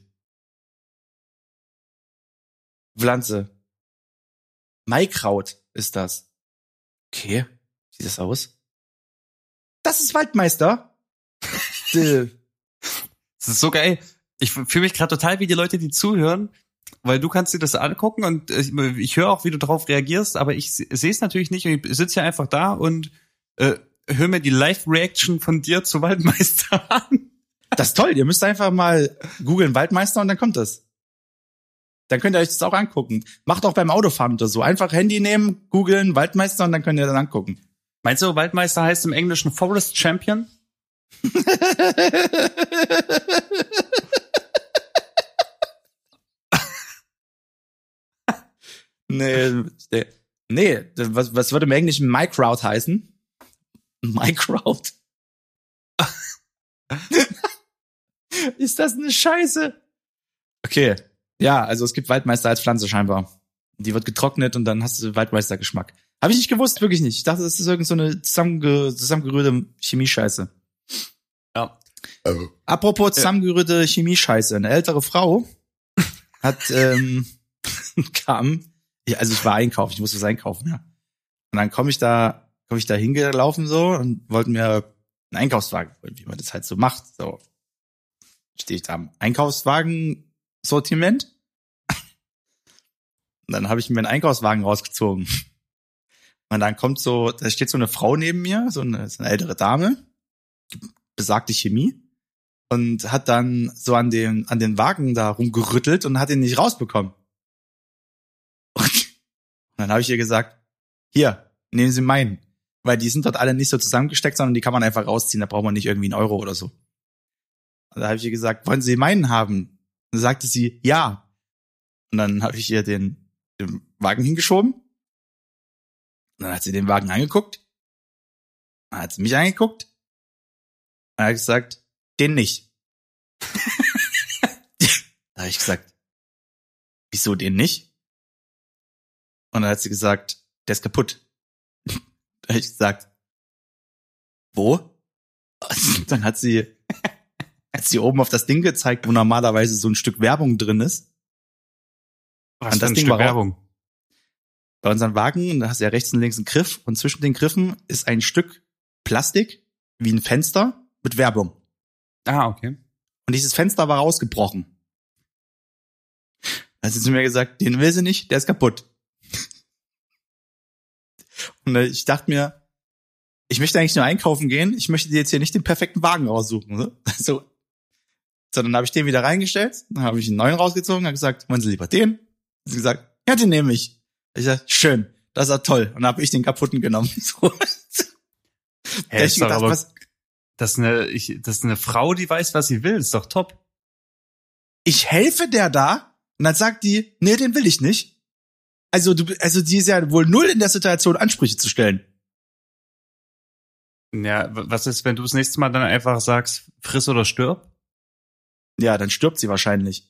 Pflanze. Maikraut ist das. Okay, wie sieht das aus? Das ist Waldmeister. Das ist so geil. Ich fühle mich gerade total wie die Leute, die zuhören, weil du kannst dir das angucken und ich, ich höre auch, wie du darauf reagierst, aber ich sehe es natürlich nicht und ich sitze hier einfach da und äh, höre mir die Live-Reaction von dir zu Waldmeister an. Das ist toll, ihr müsst einfach mal googeln Waldmeister und dann kommt das. Dann könnt ihr euch das auch angucken. Macht auch beim Autofahren oder so. Einfach Handy nehmen, googeln Waldmeister und dann könnt ihr das angucken. Meinst du, Waldmeister heißt im Englischen Forest Champion? nee, nee, was, was würde im Englischen Maikraut heißen? Maikraut. Ist das eine Scheiße? Okay. Ja, also es gibt Waldmeister als Pflanze scheinbar. Die wird getrocknet und dann hast du Waldmeister-Geschmack. Habe ich nicht gewusst, wirklich nicht. Ich dachte, das ist irgend so eine zusammenge- zusammengerührte Chemiescheiße. Ja. Also. Apropos zusammengerührte Chemiescheiße. Eine ältere Frau hat, ähm, kam, ja, also ich war einkaufen, ich musste was einkaufen, ja. Und dann komme ich da, komme ich da hingelaufen so und wollten mir einen Einkaufswagen, wie man das halt so macht. So stehe ich da am Einkaufswagen-Sortiment. Und dann habe ich mir einen Einkaufswagen rausgezogen. Und dann kommt so, da steht so eine Frau neben mir, so eine, so eine ältere Dame, besagte Chemie, und hat dann so an den, an den Wagen da rumgerüttelt und hat ihn nicht rausbekommen. Und dann habe ich ihr gesagt, hier, nehmen Sie meinen. Weil die sind dort alle nicht so zusammengesteckt, sondern die kann man einfach rausziehen, da braucht man nicht irgendwie einen Euro oder so. Und da habe ich ihr gesagt, wollen Sie meinen haben? Und dann sagte sie, ja. Und dann habe ich ihr den, den Wagen hingeschoben. Und dann hat sie den Wagen angeguckt. Dann hat sie mich angeguckt. Und dann habe ich gesagt, den nicht. Da habe ich gesagt, wieso den nicht? Und dann hat sie gesagt, der ist kaputt. Da habe ich gesagt, wo? Und dann hat sie, hat sie oben auf das Ding gezeigt, wo normalerweise so ein Stück Werbung drin ist. Was und für das ein Ding Stück war Werbung? Bei unseren Wagen, da hast du ja rechts und links einen Griff und zwischen den Griffen ist ein Stück Plastik, wie ein Fenster, mit Werbung. Ah, okay. Und dieses Fenster war rausgebrochen. Da hat sie zu mir gesagt, den will sie nicht, der ist kaputt. Und ich dachte mir, ich möchte eigentlich nur einkaufen gehen, ich möchte dir jetzt hier nicht den perfekten Wagen raussuchen. So, so. so dann habe ich den wieder reingestellt, dann habe ich einen neuen rausgezogen, habe gesagt, wollen Sie lieber den? Sie gesagt, ja, den nehme ich. Ich sag, schön, das ist ja toll. Und dann habe ich den kaputten genommen. So. Hey, ich gedacht, aber, was, das, ist eine, ich, das ist eine Frau, die weiß, was sie will. Ist doch top. ich helfe der da und dann sagt die, nee, den will ich nicht. Also du, also die ist ja wohl null in der Situation, Ansprüche zu stellen. Ja, was ist, wenn du das nächste Mal dann einfach sagst, friss oder stirb? Ja, dann stirbt sie wahrscheinlich.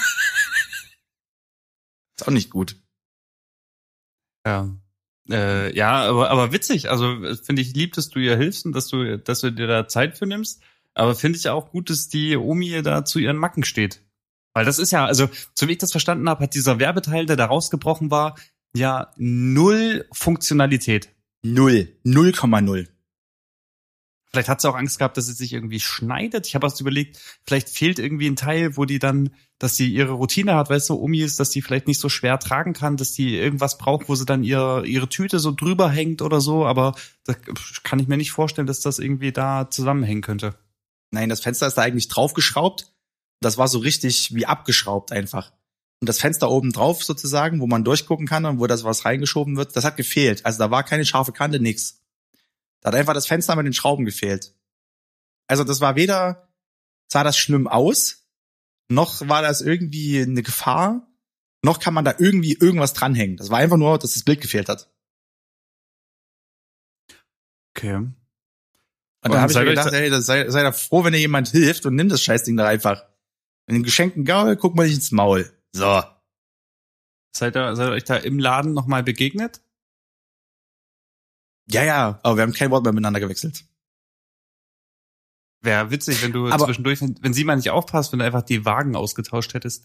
Ist auch nicht gut. Ja. Äh, ja, aber, aber witzig. Also finde ich lieb, dass du ihr hilfst und dass du, dass du dir da Zeit für nimmst. Aber finde ich auch gut, dass die Omi da zu ihren Macken steht. Weil das ist ja, also, so wie ich das verstanden habe, hat dieser Werbeteil, der da rausgebrochen war, ja null Funktionalität. Null. null Komma null. Vielleicht hat sie auch Angst gehabt, dass es sich irgendwie schneidet. Ich habe auch so überlegt, vielleicht fehlt irgendwie ein Teil, wo die dann, dass sie ihre Routine hat, weißt du, Omi ist, dass die vielleicht nicht so schwer tragen kann, dass die irgendwas braucht, wo sie dann ihre, ihre Tüte so drüber hängt oder so. Aber da kann ich mir nicht vorstellen, dass das irgendwie da zusammenhängen könnte. Nein, das Fenster ist da eigentlich draufgeschraubt. Das war so richtig wie abgeschraubt einfach. Und das Fenster oben drauf sozusagen, wo man durchgucken kann und wo das was reingeschoben wird, das hat gefehlt. Also da war keine scharfe Kante, nix. Da hat einfach das Fenster mit den Schrauben gefehlt. Also das war weder, sah das schlimm aus, noch war das irgendwie eine Gefahr, noch kann man da irgendwie irgendwas dranhängen. Das war einfach nur, dass das Bild gefehlt hat. Okay. Und, und da habe ich mir gedacht, ey, das sei, sei da froh, wenn dir jemand hilft und nimm das Scheißding da einfach. Mit dem geschenkten Gaul, guck mal nicht ins Maul. So. Seid ihr, seid ihr euch da im Laden nochmal begegnet? Ja, ja, aber wir haben kein Wort mehr miteinander gewechselt. Wäre witzig, wenn du aber, zwischendurch, wenn, wenn sie mal nicht aufpasst, wenn du einfach die Wagen ausgetauscht hättest.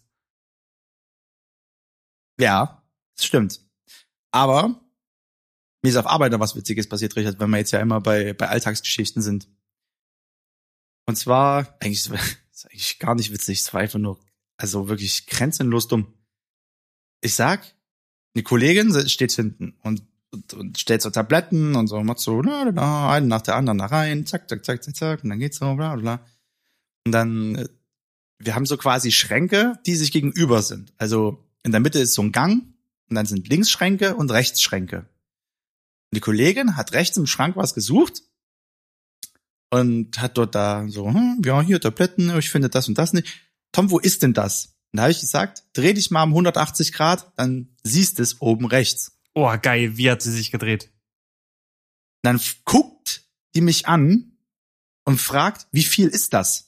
Ja, das stimmt. Aber mir ist auf Arbeit noch was Witziges passiert, Richard, wenn wir jetzt ja immer bei, bei Alltagsgeschichten sind. Und zwar, eigentlich, das ist eigentlich gar nicht witzig, es war einfach nur, also wirklich grenzenlos dumm. Ich sag, eine Kollegin steht hinten und Und, und stellt so Tabletten und so, macht so, na, na, einen nach der anderen da rein, zack, zack, zack, zack, zack, und dann geht's so, bla, bla. Und dann, wir haben so quasi Schränke, die sich gegenüber sind. Also in der Mitte ist so ein Gang und dann sind Linksschränke und Rechtsschränke. Und die Kollegin hat rechts im Schrank was gesucht und hat dort da so, hm, ja, hier Tabletten, ich finde das und das nicht. Tom, wo ist denn das? Und da habe ich gesagt, dreh dich mal um hundertachtzig Grad, dann siehst du es oben rechts. Oh, geil, wie hat sie sich gedreht? Dann guckt die mich an und fragt, wie viel ist das?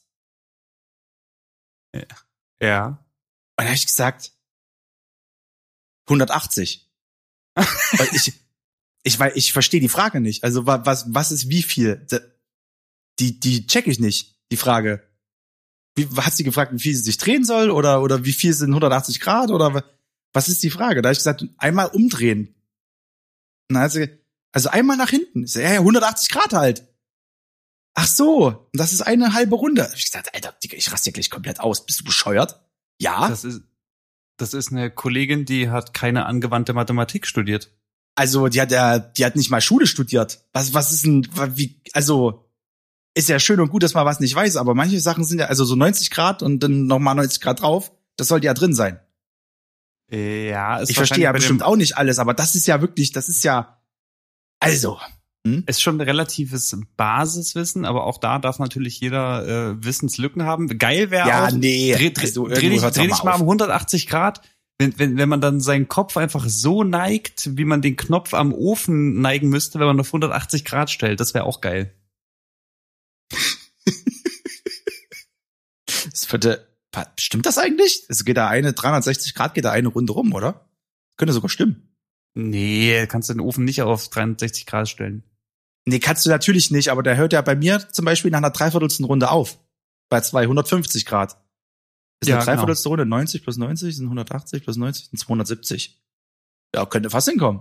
Ja. ja. Und dann habe ich gesagt, hundertachtzig. Weil ich, ich, weil ich verstehe die Frage nicht. Also was, was ist wie viel? Die, die check ich nicht, die Frage. Wie, hat sie gefragt, wie viel sie sich drehen soll? Oder, oder wie viel sind hundertachtzig Grad? Oder was ist die Frage? Da habe ich gesagt, einmal umdrehen. Und dann hat sie, also einmal nach hinten. Ich sag, ja, ja, hundertachtzig Grad halt. Ach so, und das ist eine halbe Runde. Da hab ich gesagt, Alter, Digga, ich raste ja gleich komplett aus. Bist du bescheuert? Ja. Das ist, das ist eine Kollegin, die hat keine angewandte Mathematik studiert. Also, die hat ja, die hat nicht mal Schule studiert. Was, was ist denn, wie, also, ist ja schön und gut, dass man was nicht weiß, aber manche Sachen sind ja, also so neunzig Grad und dann nochmal neunzig Grad drauf, das sollte ja drin sein. Ja, ist ich verstehe ja bestimmt auch nicht alles, aber das ist ja wirklich, das ist ja, also, Hm? ist schon ein relatives Basiswissen, aber auch da darf natürlich jeder äh, Wissenslücken haben. Geil wäre Ja, auch, nee. dreh, dreh, Also, dreh irgendwo dich, hört's dreh auch dich mal mal auf. um hundertachtzig Grad, wenn, wenn, wenn man dann seinen Kopf einfach so neigt, wie man den Knopf am Ofen neigen müsste, wenn man auf hundertachtzig Grad stellt. Das wäre auch geil. Das würde, stimmt das eigentlich? Es geht da eine, dreihundertsechzig Grad geht da eine Runde rum, oder? Könnte sogar stimmen. Nee, kannst du den Ofen nicht auf dreihundertsechzig Grad stellen. Nee, kannst du natürlich nicht, aber der hört ja bei mir zum Beispiel nach einer dreiviertelsten Runde auf. Bei zweihundertfünfzig Grad. Ist Ja, eine dreiviertelste Runde neunzig plus neunzig sind hundertachtzig plus neunzig sind zweihundertsiebzig. Ja, könnte fast hinkommen.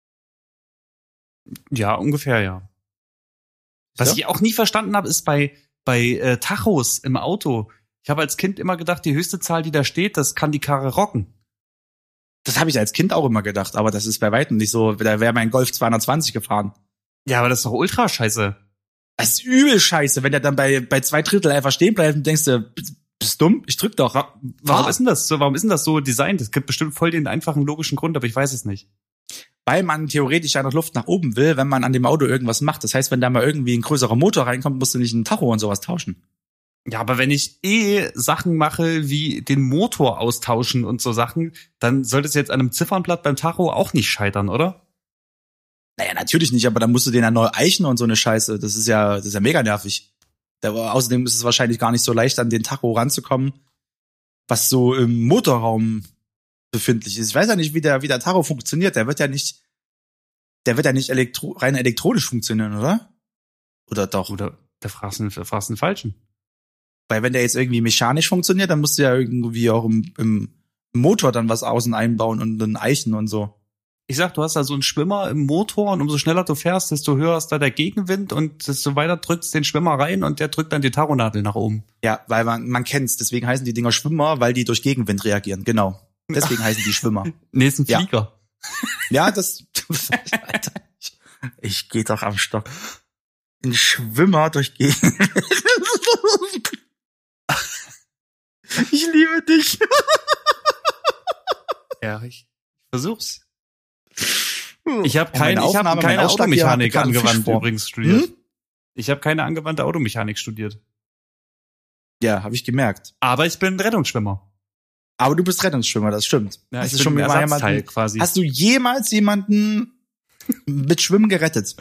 Ja, ungefähr, ja. Was Ja? ich auch nie verstanden habe, ist bei, bei äh, Tachos im Auto. Ich habe als Kind immer gedacht, die höchste Zahl, die da steht, das kann die Karre rocken. Das habe ich als Kind auch immer gedacht, aber das ist bei weitem nicht so. Da wäre mein Golf zweihundertzwanzig gefahren. Ja, aber das ist doch ultra scheiße. Das ist übel scheiße, wenn der dann bei, bei zwei Drittel einfach stehen bleibt und denkst du, bist bist dumm? Ich drück doch. Wa- Warum Ah. ist denn das so? Warum ist denn das so designt? Es gibt bestimmt voll den einfachen logischen Grund, aber ich weiß es nicht. Weil man theoretisch ja noch Luft nach oben will, wenn man an dem Auto irgendwas macht. Das heißt, wenn da mal irgendwie ein größerer Motor reinkommt, musst du nicht einen Tacho und sowas tauschen. Ja, aber wenn ich eh Sachen mache, wie den Motor austauschen und so Sachen, dann sollte es jetzt an einem Ziffernblatt beim Tacho auch nicht scheitern, oder? Naja, natürlich nicht, aber dann musst du den ja neu eichen und so eine Scheiße. Das ist ja, das ist ja mega nervig. Da, außerdem ist es wahrscheinlich gar nicht so leicht, an den Tacho ranzukommen, was so im Motorraum befindlich ist. Ich weiß ja nicht, wie der, wie der Tacho funktioniert. Der wird ja nicht, der wird ja nicht elektro, rein elektronisch funktionieren, oder? Oder doch? Oder der fragst den, der fragst den Falschen. Weil wenn der jetzt irgendwie mechanisch funktioniert, dann musst du ja irgendwie auch im, im Motor dann was außen einbauen und dann eichen und so. Ich sag, du hast da so einen Schwimmer im Motor und umso schneller du fährst, desto höher ist da der Gegenwind und desto weiter drückst den Schwimmer rein und der drückt dann die Taronadel nach oben. Ja, weil man, man kennt's. Deswegen heißen die Dinger Schwimmer, weil die durch Gegenwind reagieren. Genau. Deswegen heißen die Schwimmer. Nee, ist ein Ja. Flieger. Ja, das, Alter, ich, ich geh doch am Stock. Ein Schwimmer durch Gegenwind. Ich liebe dich. Ja, ich versuch's. Ich habe Und kein, meine ich hab Aufnahme, mein keine Ausschlag hier Automechanik hat gerade einen angewandt Fisch vor. übrigens studiert. Hm? Ich habe keine angewandte Automechanik studiert. Ja, habe ich gemerkt. Aber ich bin Rettungsschwimmer. Aber du bist Rettungsschwimmer, das stimmt. Ja, Hast ich du bin schon ein mal Ersatzteil jemanden, quasi. hast du jemals jemanden mit Schwimmen gerettet?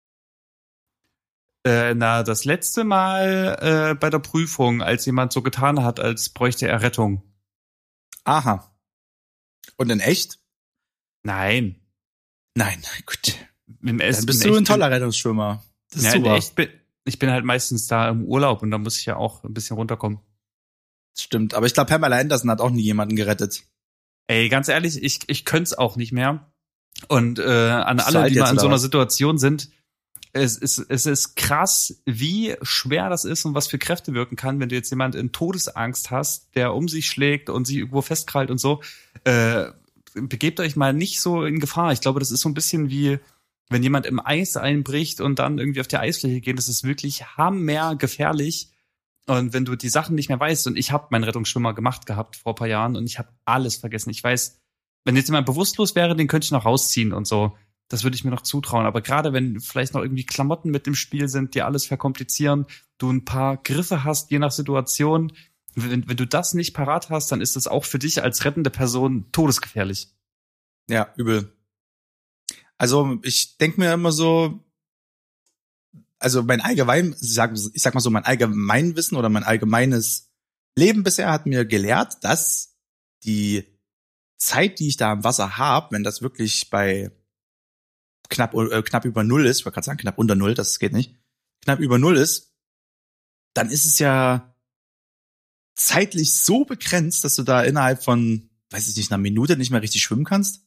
Äh, na, das letzte Mal äh, bei der Prüfung, als jemand so getan hat, als bräuchte er Rettung. Aha. Und in echt? Nein. Nein, gut. Im Essen, Dann bist in du ein echt toller Rettungsschwimmer. Das ist bin, ja, in super. echt bin, ich bin halt meistens da im Urlaub und da muss ich ja auch ein bisschen runterkommen. Das stimmt. Aber ich glaube, Pamela Anderson hat auch nie jemanden gerettet. Ey, ganz ehrlich, ich, ich könnte es auch nicht mehr. Und äh, an Bist du alle, alt die mal jetzt, in so oder einer was? Situation sind, es ist, es ist krass, wie schwer das ist und was für Kräfte wirken kann, wenn du jetzt jemand in Todesangst hast, der um sich schlägt und sich irgendwo festkrallt und so. Äh, begebt euch mal nicht so in Gefahr. Ich glaube, das ist so ein bisschen wie, wenn jemand im Eis einbricht und dann irgendwie auf die Eisfläche geht. Das ist wirklich hammergefährlich. Und wenn du die Sachen nicht mehr weißt, und ich habe meinen Rettungsschwimmer gemacht gehabt vor ein paar Jahren und ich habe alles vergessen. Ich weiß, wenn jetzt jemand bewusstlos wäre, den könnte ich noch rausziehen und so. Das würde ich mir noch zutrauen. Aber gerade wenn vielleicht noch irgendwie Klamotten mit im Spiel sind, die alles verkomplizieren, du ein paar Griffe hast, je nach Situation, wenn, wenn du das nicht parat hast, dann ist das auch für dich als rettende Person todesgefährlich. Ja, übel. Also ich denk mir immer so, also mein allgemein, ich sag, ich sag mal so, mein Allgemeinwissen oder mein allgemeines Leben bisher hat mir gelehrt, dass die Zeit, die ich da im Wasser habe, wenn das wirklich bei knapp äh, knapp über null ist, ich wollte gerade sagen, knapp unter null, das geht nicht, knapp über null ist, dann ist es ja zeitlich so begrenzt, dass du da innerhalb von, weiß ich nicht, einer Minute nicht mehr richtig schwimmen kannst.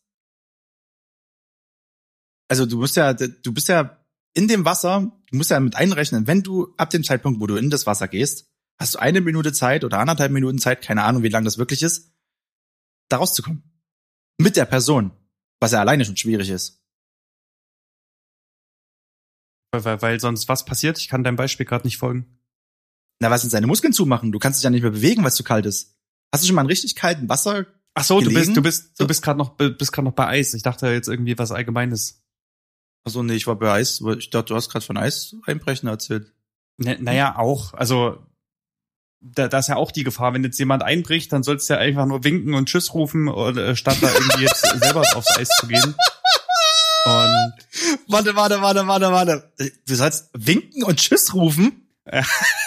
Also du musst ja, du bist ja in dem Wasser, du musst ja mit einrechnen, wenn du ab dem Zeitpunkt, wo du in das Wasser gehst, hast du eine Minute Zeit oder anderthalb Minuten Zeit, keine Ahnung, wie lang das wirklich ist, da rauszukommen. Mit der Person, was ja alleine schon schwierig ist. Weil, weil, weil sonst was passiert? Ich kann deinem Beispiel gerade nicht folgen. Na, was sind deine Muskeln zumachen? Du kannst dich ja nicht mehr bewegen, weil es zu kalt ist. Hast du schon mal in richtig kaltem Wasser? Ach so, du gelegen? bist, du bist, So. du bist gerade noch, bist gerade noch bei Eis. Ich dachte jetzt irgendwie was Allgemeines. Achso, nee, ich war bei Eis. Ich dachte, du hast gerade von Eis einbrechen erzählt. N- naja, auch. Also, da, da ist ja auch die Gefahr, wenn jetzt jemand einbricht, dann sollst du ja einfach nur winken und Tschüss rufen, oder, statt da irgendwie jetzt selber aufs Eis zu gehen. Und Warte, warte, warte, warte, warte. Du sollst winken und Tschüss rufen? Ja.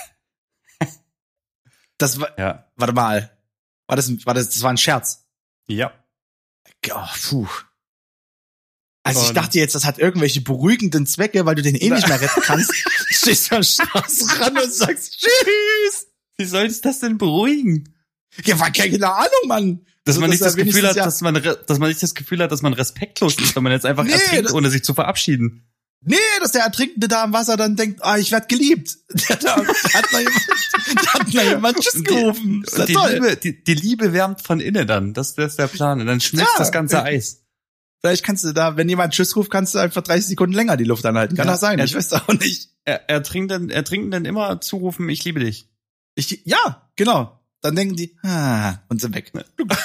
Das war, ja. Warte mal. War das, war das, das war ein Scherz? Ja. Oh, puh. Also ich Und dachte jetzt, das hat irgendwelche beruhigenden Zwecke, weil du den eh nicht mehr retten kannst. Stehst du am Straßenrand und sagst Tschüss. Wie soll ich das denn beruhigen? Ja, war keine Ahnung, Mann. Dass Also, man nicht dass das er Gefühl hat, wenigstens ja- dass man, re- dass man nicht das Gefühl hat, dass man respektlos ist, wenn man jetzt einfach Nee, ertrinkt, das- ohne sich zu verabschieden. Nee, dass der Ertrinkende da im Wasser dann denkt, ah, ich werd geliebt. Der, da, da hat noch jemand, da hat noch jemand Tschüss gerufen. Ist ja die, toll. Liebe, die, die Liebe wärmt von innen dann. Das, das ist der Plan. Und dann schmilzt Ja. das ganze Eis. Vielleicht kannst du da, wenn jemand Tschüss ruft, kannst du einfach dreißig Sekunden länger die Luft anhalten. Kann Ja. das sein? Ja. Ich weiß auch nicht. Er, ertrinken, ertrinken dann immer zurufen, ich liebe dich. Ich, ja, genau. Dann denken die, ah, und sind weg.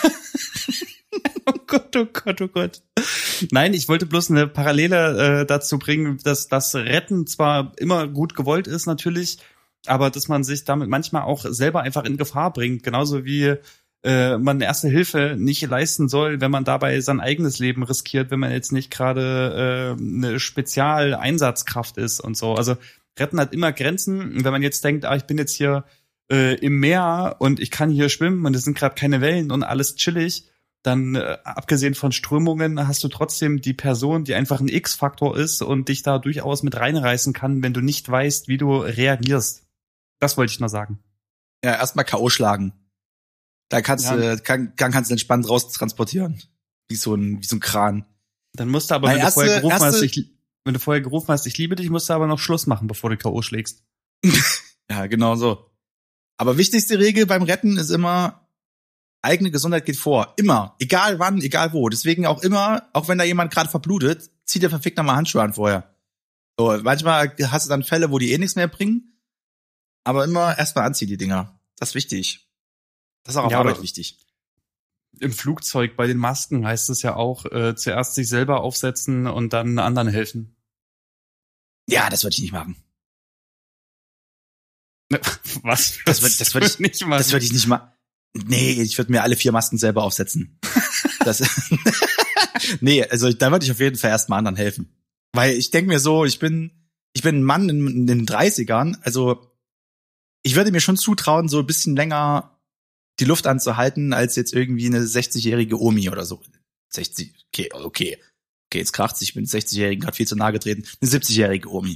Oh Gott, oh Gott, oh Gott. Nein, ich wollte bloß eine Parallele äh, dazu bringen, dass das Retten zwar immer gut gewollt ist natürlich, aber dass man sich damit manchmal auch selber einfach in Gefahr bringt. Genauso wie äh, man Erste Hilfe nicht leisten soll, wenn man dabei sein eigenes Leben riskiert, wenn man jetzt nicht gerade äh, eine Spezialeinsatzkraft ist und so. Also Retten hat immer Grenzen. Und wenn man jetzt denkt, ah, ich bin jetzt hier äh, im Meer und ich kann hier schwimmen und es sind gerade keine Wellen und alles chillig, dann äh, abgesehen von Strömungen hast du trotzdem die Person, die einfach ein X-Faktor ist und dich da durchaus mit reinreißen kann, wenn du nicht weißt, wie du reagierst. Das wollte ich nur sagen. Ja, erstmal K O schlagen. Da kannst Ja. du, äh, kann, kann kannst du entspannt raus transportieren. Wie so ein, wie so ein Kran. Dann musst du aber, Meine wenn du vorher erste- gerufen hast, erste- ich, wenn du vorher gerufen hast, ich liebe dich, musst du aber noch Schluss machen, bevor du K O schlägst. Ja, genau so. Aber wichtigste Regel beim Retten ist immer, eigene Gesundheit geht vor. Immer. Egal wann, egal wo. Deswegen auch immer, auch wenn da jemand gerade verblutet, zieh dir verfickt nochmal Handschuhe an vorher. So, manchmal hast du dann Fälle, wo die eh nichts mehr bringen. Aber immer erstmal anziehen, die Dinger. Das ist wichtig. Das ist auch auf Ja, Arbeit aber- wichtig. Im Flugzeug bei den Masken heißt es ja auch, äh, zuerst sich selber aufsetzen und dann anderen helfen. Ja, das würde ich nicht machen. Was? Das würd- das würd ich- nicht mal. Das würde ich nicht mal. Nee, ich würde mir alle vier Masken selber aufsetzen. Das, nee, also da würde ich auf jeden Fall erstmal anderen helfen. Weil ich denke mir so, ich bin, ich bin ein Mann in, in den dreißigern, also ich würde mir schon zutrauen, so ein bisschen länger die Luft anzuhalten, als jetzt irgendwie eine sechzigjährige Omi oder so. sechzig, okay, okay. Okay, jetzt kracht's, ich bin sechzigjährigen gerade viel zu nahe getreten. Eine siebzigjährige Omi.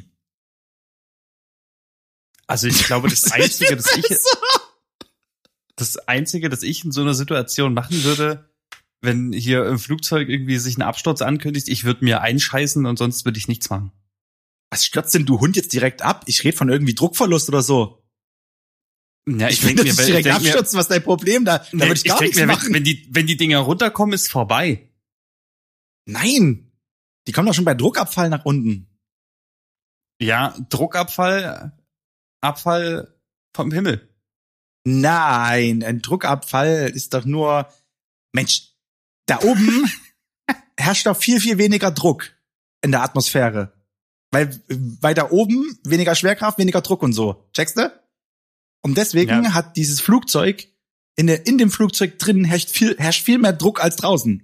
Also ich glaube, das Einzige, das ich, So. das Einzige, das ich in so einer Situation machen würde, wenn hier im Flugzeug irgendwie sich ein Absturz ankündigt, ich würde mir einscheißen und sonst würde ich nichts machen. Was stürzt denn du Hund jetzt direkt ab? Ich rede von irgendwie Druckverlust oder so. Ja, Ich, ich will denke nicht mir, direkt ich denk mir, abstürzen, was ist dein Problem? Da, da nee, würde ich gar denk nichts mir, machen. wenn, wenn die, wenn die Dinger runterkommen, ist vorbei. Nein! Die kommen doch schon bei Druckabfall nach unten. Ja, Druckabfall, Abfall vom Himmel. Nein, ein Druckabfall ist doch nur... Mensch, da oben herrscht doch viel, viel weniger Druck in der Atmosphäre. Weil, weil da oben weniger Schwerkraft, weniger Druck und so. Checkst du? Und deswegen Ja. hat dieses Flugzeug, in, der, in dem Flugzeug drin herrscht viel, herrscht viel mehr Druck als draußen.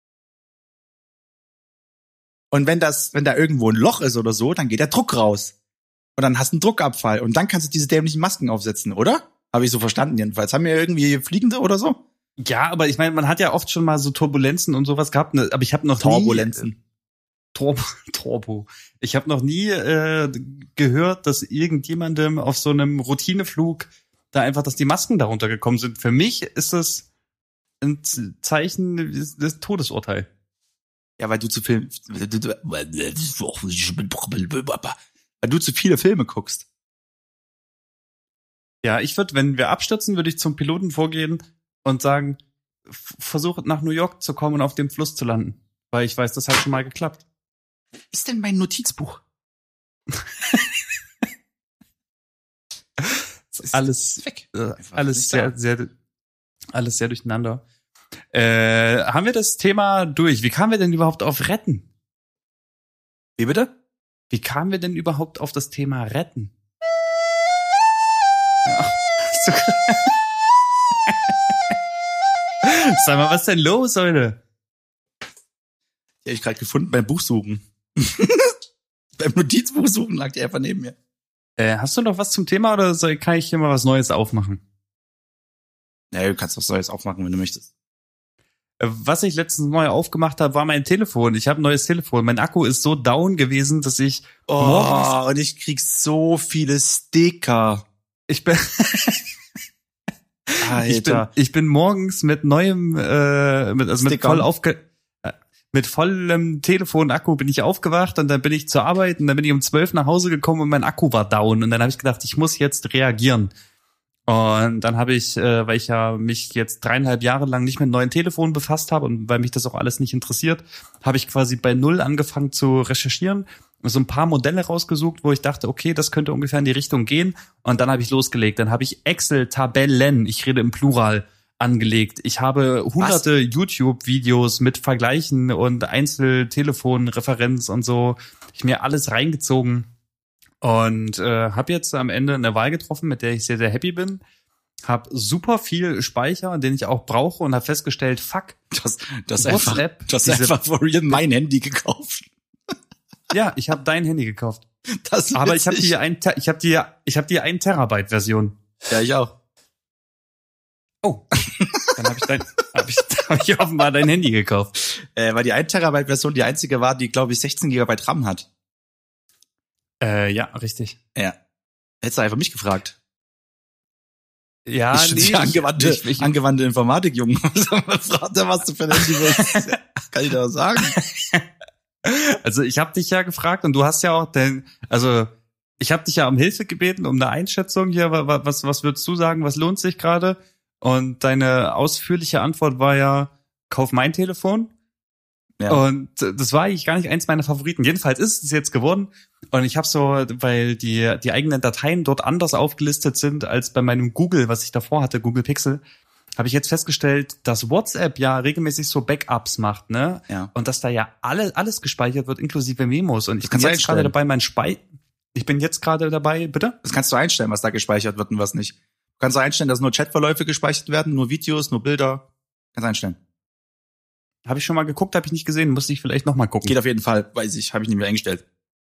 Und wenn das, wenn da irgendwo ein Loch ist oder so, dann geht der Druck raus. Und dann hast du einen Druckabfall. Und dann kannst du diese dämlichen Masken aufsetzen, oder? Habe ich so verstanden jedenfalls. Haben wir irgendwie Fliegende oder so? Ja, aber ich meine, man hat ja oft schon mal so Turbulenzen und sowas gehabt, ne, aber ich habe noch Turbulenzen. nie Turbo, Turbo. Ich habe noch nie äh, gehört, dass irgendjemandem auf so einem Routineflug da einfach, dass die Masken darunter gekommen sind. Für mich ist das ein Z- Zeichen des, des Todesurteil. Ja, weil du zu viel, weil du zu viele Filme guckst. Ja, ich würde, wenn wir abstürzen, würde ich zum Piloten vorgehen und sagen, f- versucht nach New York zu kommen und auf dem Fluss zu landen. Weil ich weiß, das hat schon mal geklappt. Was ist denn mein Notizbuch? Ist Alles, weg. äh, Einfach alles nicht sehr, da. sehr, alles sehr durcheinander. Äh, haben wir das Thema durch? Wie kamen wir denn überhaupt auf Retten? Wie bitte? Wie kamen wir denn überhaupt auf das Thema Retten? Ja, so Sag mal, was ist denn los heute? Die habe ich gerade gefunden beim Buchsuchen. Beim Notizbuch suchen lag die einfach neben mir. Äh, hast du noch was zum Thema oder soll, kann ich hier mal was Neues aufmachen? Ja, du kannst was Neues aufmachen, wenn du möchtest. Äh, was ich letztens neu aufgemacht habe, war mein Telefon. Ich habe ein neues Telefon. Mein Akku ist so down gewesen, dass ich Oh, morgens... und ich krieg so viele Sticker. Ich bin... Ich bin, ich bin morgens mit neuem, äh, mit, also mit voll aufge, äh, mit vollem Telefonakku bin ich aufgewacht und dann bin ich zur Arbeit und dann bin ich um zwölf nach Hause gekommen und mein Akku war down und dann habe ich gedacht, ich muss jetzt reagieren. Und dann habe ich, äh, weil ich ja mich jetzt dreieinhalb Jahre lang nicht mit neuen Telefonen befasst habe und weil mich das auch alles nicht interessiert, habe ich quasi bei Null angefangen zu recherchieren, so ein paar Modelle rausgesucht, wo ich dachte, okay, das könnte ungefähr in die Richtung gehen. Und dann habe ich losgelegt. Dann habe ich Excel-Tabellen, ich rede im Plural, angelegt. Ich habe hunderte Was? YouTube-Videos mit Vergleichen und Einzeltelefonreferenz und so. Ich mir alles reingezogen und äh, habe jetzt am Ende eine Wahl getroffen, mit der ich sehr, sehr happy bin. Hab super viel Speicher, den ich auch brauche und habe festgestellt, fuck, das, das WhatsApp, das ist einfach for real mein Handy gekauft. Ja, ich habe dein Handy gekauft. Das Aber ich habe dir ein, ich habe dir, ich habe dir ein Terabyte Version. Ja, ich auch. Oh, dann habe ich dein, habe ich, hab ich offenbar dein Handy gekauft. Äh, weil die ein Terabyte Version die einzige war, die glaube ich sechzehn Gigabyte RAM hat. Äh, ja, richtig. Ja. Hättest du einfach mich gefragt. Ja, ich nee, angewandte, ich, ich, angewandte Informatik, Junge. Fragt er, was du für ein Handy willst. Kann ich doch sagen. Also ich habe dich ja gefragt und du hast ja auch den, also ich habe dich ja um Hilfe gebeten, um eine Einschätzung hier, was was würdest du sagen, was lohnt sich gerade? Und deine ausführliche Antwort war ja, kauf mein Telefon. Ja. Und das war eigentlich gar nicht eins meiner Favoriten. Jedenfalls ist es jetzt geworden und ich habe so, weil die die eigenen Dateien dort anders aufgelistet sind als bei meinem Google, was ich davor hatte, Google Pixel. Habe ich jetzt festgestellt, dass WhatsApp ja regelmäßig so Backups macht, ne? Ja. Und dass da ja alle, alles gespeichert wird, inklusive Memos. Und ich bin jetzt gerade dabei, mein Spei... Ich bin jetzt gerade dabei, bitte? Das kannst du einstellen, was da gespeichert wird und was nicht. Du kannst du einstellen, dass nur Chatverläufe gespeichert werden, nur Videos, nur Bilder. Kannst du einstellen. Habe ich schon mal geguckt, habe ich nicht gesehen, musste ich vielleicht noch mal gucken. Geht auf jeden Fall, weiß ich, habe ich nämlich eingestellt.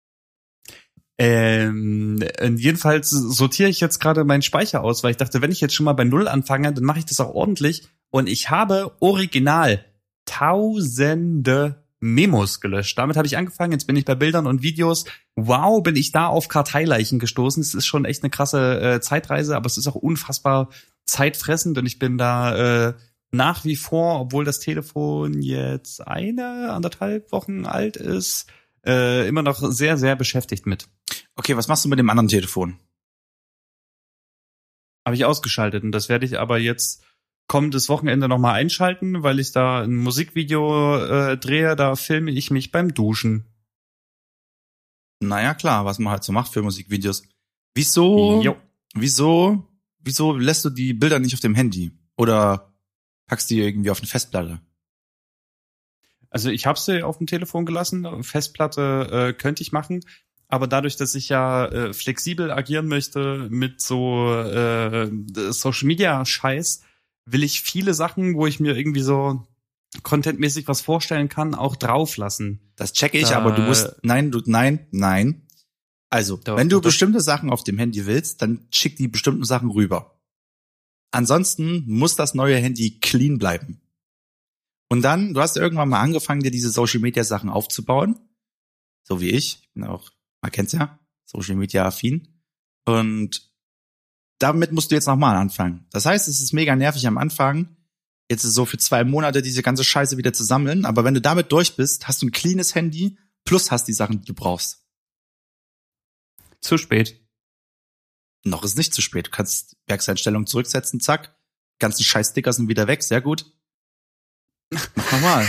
Ähm, jedenfalls sortiere ich jetzt gerade meinen Speicher aus, weil ich dachte, wenn ich jetzt schon mal bei Null anfange, dann mache ich das auch ordentlich. Und ich habe original tausende Memos gelöscht. Damit habe ich angefangen, jetzt bin ich bei Bildern und Videos. Wow, bin ich da auf Karteileichen gestoßen. Es ist schon echt eine krasse äh, Zeitreise, aber es ist auch unfassbar zeitfressend und ich bin da äh, nach wie vor, obwohl das Telefon jetzt eine, anderthalb Wochen alt ist, äh, immer noch sehr, sehr beschäftigt mit. Okay, was machst du mit dem anderen Telefon? Habe ich ausgeschaltet und das werde ich aber jetzt kommendes Wochenende nochmal einschalten, weil ich da ein Musikvideo äh, drehe, da filme ich mich beim Duschen. Naja, klar, was man halt so macht für Musikvideos. Wieso, jo. wieso, wieso lässt du die Bilder nicht auf dem Handy? Oder packst die irgendwie auf eine Festplatte? Also ich habe sie auf dem Telefon gelassen, Festplatte äh, könnte ich machen, aber dadurch, dass ich ja äh, flexibel agieren möchte mit so äh, Social-Media-Scheiß, will ich viele Sachen, wo ich mir irgendwie so contentmäßig was vorstellen kann, auch drauflassen. Das checke ich, da, aber du musst, nein, du, nein, nein. Also, doch, wenn du doch, bestimmte doch. Sachen auf dem Handy willst, dann schick die bestimmten Sachen rüber. Ansonsten muss das neue Handy clean bleiben. Und dann, du hast irgendwann mal angefangen, dir diese Social-Media-Sachen aufzubauen. So wie ich. Ich bin auch, man kennt's ja, Social-Media-affin. Und damit musst du jetzt nochmal anfangen. Das heißt, es ist mega nervig am Anfang, jetzt ist so für zwei Monate diese ganze Scheiße wieder zu sammeln. Aber wenn du damit durch bist, hast du ein cleanes Handy, plus hast die Sachen, die du brauchst. Zu spät. Noch ist nicht zu spät. Du kannst Werkseinstellungen zurücksetzen, zack. Die ganzen Scheißsticker sind wieder weg, sehr gut. Mach nochmal.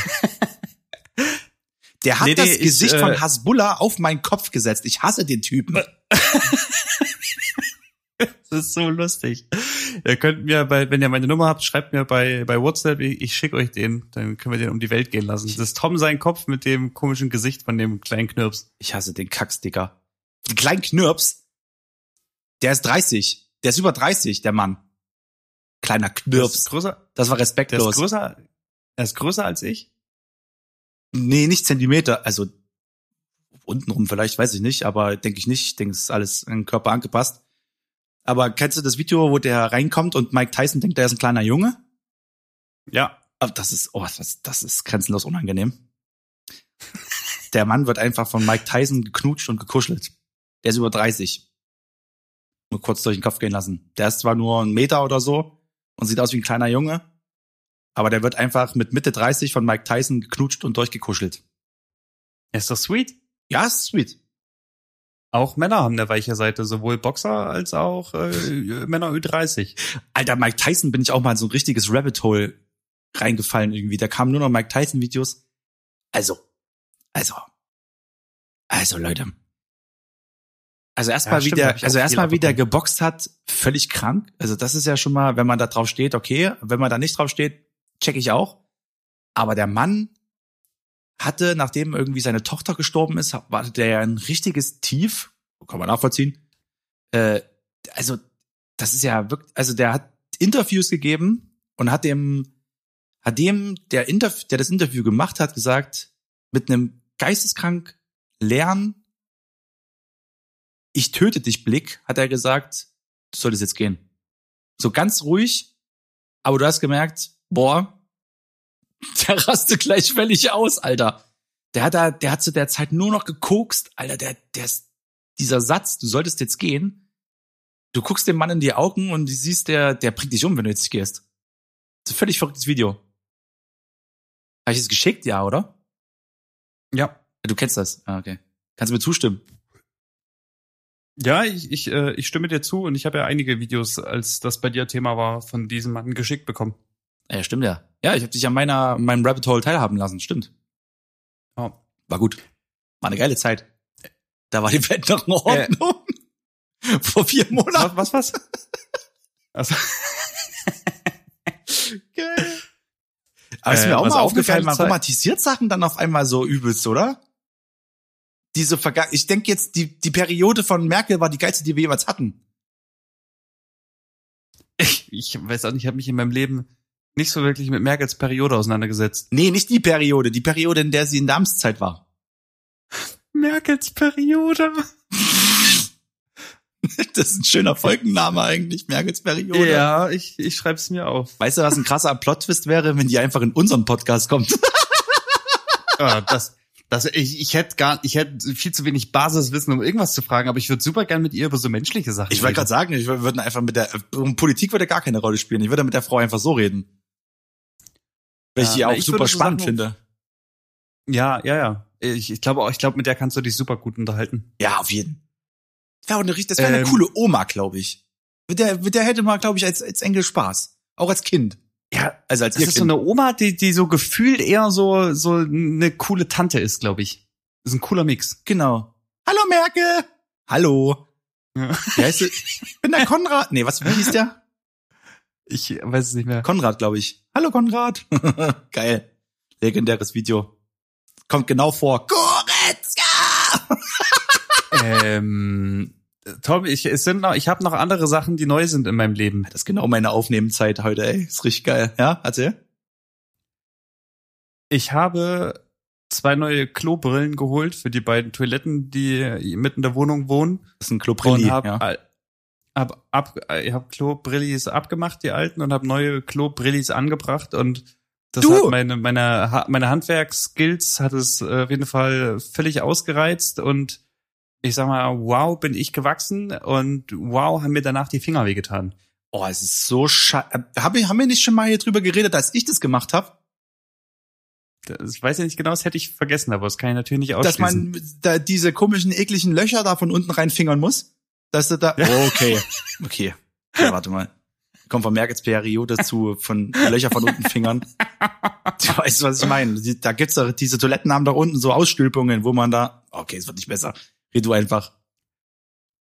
Der hat nee, das nee, Gesicht ich, äh, von Hasbullah auf meinen Kopf gesetzt. Ich hasse den Typen. Das ist so lustig. Ihr könnt mir bei, wenn ihr meine Nummer habt, schreibt mir bei, bei WhatsApp, ich, ich schicke euch den, dann können wir den um die Welt gehen lassen. Das ist Tom sein Kopf mit dem komischen Gesicht von dem kleinen Knirps. Ich hasse den Kacksticker. Den kleinen Knirps, der ist dreißig. Der ist über dreißig, der Mann. Kleiner Knirps. Das ist größer, Das war der ist respektlos. größer, er ist größer als ich. Nee, nicht Zentimeter. Also untenrum vielleicht, weiß ich nicht, aber denke ich nicht. Ich denke, es ist alles an den Körper angepasst. Aber kennst du das Video, wo der reinkommt und Mike Tyson denkt, er ist ein kleiner Junge? Ja. Aber das ist, oh, das, das ist grenzenlos unangenehm. Der Mann wird einfach von Mike Tyson geknutscht und gekuschelt. Der ist über dreißig. Nur kurz durch den Kopf gehen lassen. Der ist zwar nur ein Meter oder so und sieht aus wie ein kleiner Junge, aber der wird einfach mit Mitte dreißig von Mike Tyson geknutscht und durchgekuschelt. Ist doch sweet. Ja, ist sweet. Auch Männer haben eine weiche Seite, sowohl Boxer als auch äh, Männer Ü dreißig. Alter, Mike Tyson bin ich auch mal in so ein richtiges Rabbit Hole reingefallen irgendwie. Da kamen nur noch Mike Tyson Videos. Also, also, also Leute. Also erstmal Ja, wie stimmt, der, hab ich auch also viel erstmal wie der abbekommen. geboxt hat, völlig krank. Also das ist ja schon mal, wenn man da drauf steht, okay. Wenn man da nicht drauf steht, check ich auch. Aber der Mann hatte, nachdem irgendwie seine Tochter gestorben ist, hatte der ja ein richtiges Tief. Kann man nachvollziehen. Äh, also das ist ja wirklich, also der hat Interviews gegeben und hat dem, hat dem, der Interv- der das Interview gemacht hat, gesagt, mit einem geisteskrank leeren Ich töte dich Blick, hat er gesagt, du solltest jetzt gehen. So ganz ruhig, aber du hast gemerkt, boah, der rastet gleich völlig aus, Alter. Der hat da, der hat zu der Zeit nur noch gekokst, Alter, der, der ist, dieser Satz, du solltest jetzt gehen, du guckst dem Mann in die Augen und du siehst, der, der bringt dich um, wenn du jetzt nicht gehst. Das ist ein völlig verrücktes Video. Habe ich es geschickt? Ja, oder? Ja. Du kennst das. Ah, okay. Kannst du mir zustimmen? Ja, ich, ich, äh, ich stimme dir zu und ich habe ja einige Videos, als das bei dir Thema war, von diesem Mann geschickt bekommen. Ja, stimmt ja. Ja, ich habe dich an meiner, meinem Rabbit Hole teilhaben lassen, stimmt. Oh. War gut. War eine geile Zeit. Da war die Welt noch in Ordnung. Äh. Vor vier Monaten. Was, was? was? Also. Geil. Aber ist Äh, mir auch was mal auch aufgefallen, eine man geile Zeit- romantisiert Sachen dann auf einmal so übelst, oder? Diese Verga- ich denke jetzt, die, die Periode von Merkel war die geilste, die wir jemals hatten. Ich, ich weiß auch nicht, ich habe mich in meinem Leben nicht so wirklich mit Merkels Periode auseinandergesetzt. Nee, nicht die Periode, die Periode, in der sie in der Amtszeit war. Merkels Periode? Das ist ein schöner Folgenname eigentlich, Merkels Periode. Ja, ich, ich schreib's mir auf. Weißt du, was ein krasser Plot-Twist wäre, wenn die einfach in unseren Podcast kommt? Ja, das, das, ich, ich hätte gar, ich hätte viel zu wenig Basiswissen, um irgendwas zu fragen, aber ich würde super gern mit ihr über so menschliche Sachen Ich wollte reden. gerade sagen, ich würde einfach mit der, um Politik würde gar keine Rolle spielen. Ich würde mit der Frau einfach so reden. Weil Ja, ich die na, auch ich super würde so spannend Sachen- finde. Ja, ja, ja. Ich, ich glaube auch, ich glaube, mit der kannst du dich super gut unterhalten. Ja, auf jeden. Das wäre eine, richtig- das wäre eine Ähm, coole Oma, glaube ich. Mit der, mit der hätte man, glaube ich, als, als Enkel Spaß. Auch als Kind. Ja, Also als das ihr ist so Kind. eine Oma, die, die so gefühlt eher so, so eine coole Tante ist, glaube ich. Das ist ein cooler Mix. Genau. Hallo Merkel! Hallo. Ja. Wie heißt du? Ich bin der Konrad. Nee, was, wie hieß der? Ich weiß es nicht mehr. Konrad, glaube ich. Hallo Konrad. Geil. Legendäres Video. Kommt genau vor. Goretzka! ähm, Tom, ich, es sind noch, ich habe noch andere Sachen, die neu sind in meinem Leben. Das ist genau meine Aufnehmenzeit heute, ey. Ist richtig geil. Ja, erzähl. Ich habe zwei neue Klobrillen geholt für die beiden Toiletten, die mitten in der Wohnung wohnen. Das ist ein Klobrilli, Und hab, ja. al- hab, ab, ich hab Klobrillis abgemacht, die alten, und habe neue Klobrillis angebracht, und das Du! hat meine, meine, Ha- meine Handwerksskills hat es äh, auf jeden Fall völlig ausgereizt, und ich sag mal, wow, bin ich gewachsen, und wow, haben mir danach die Finger wehgetan. Oh, es ist so scheiße. Hab ich, haben wir nicht schon mal hier drüber geredet, als ich das gemacht habe? Das, ich weiß ja nicht genau, das hätte ich vergessen, aber das kann ich natürlich nicht Dass ausschließen. man da diese komischen, ekligen Löcher da von unten reinfingern muss? Dass du da, oh, okay. Okay. Ja, warte mal. Kommt von Merkels Periode zu, von Löcher von unten fingern. Du weißt, was ich meine. Die- Da gibt's doch, diese Toiletten haben da unten so Ausstülpungen, wo man da, okay, es wird nicht besser. Red du einfach.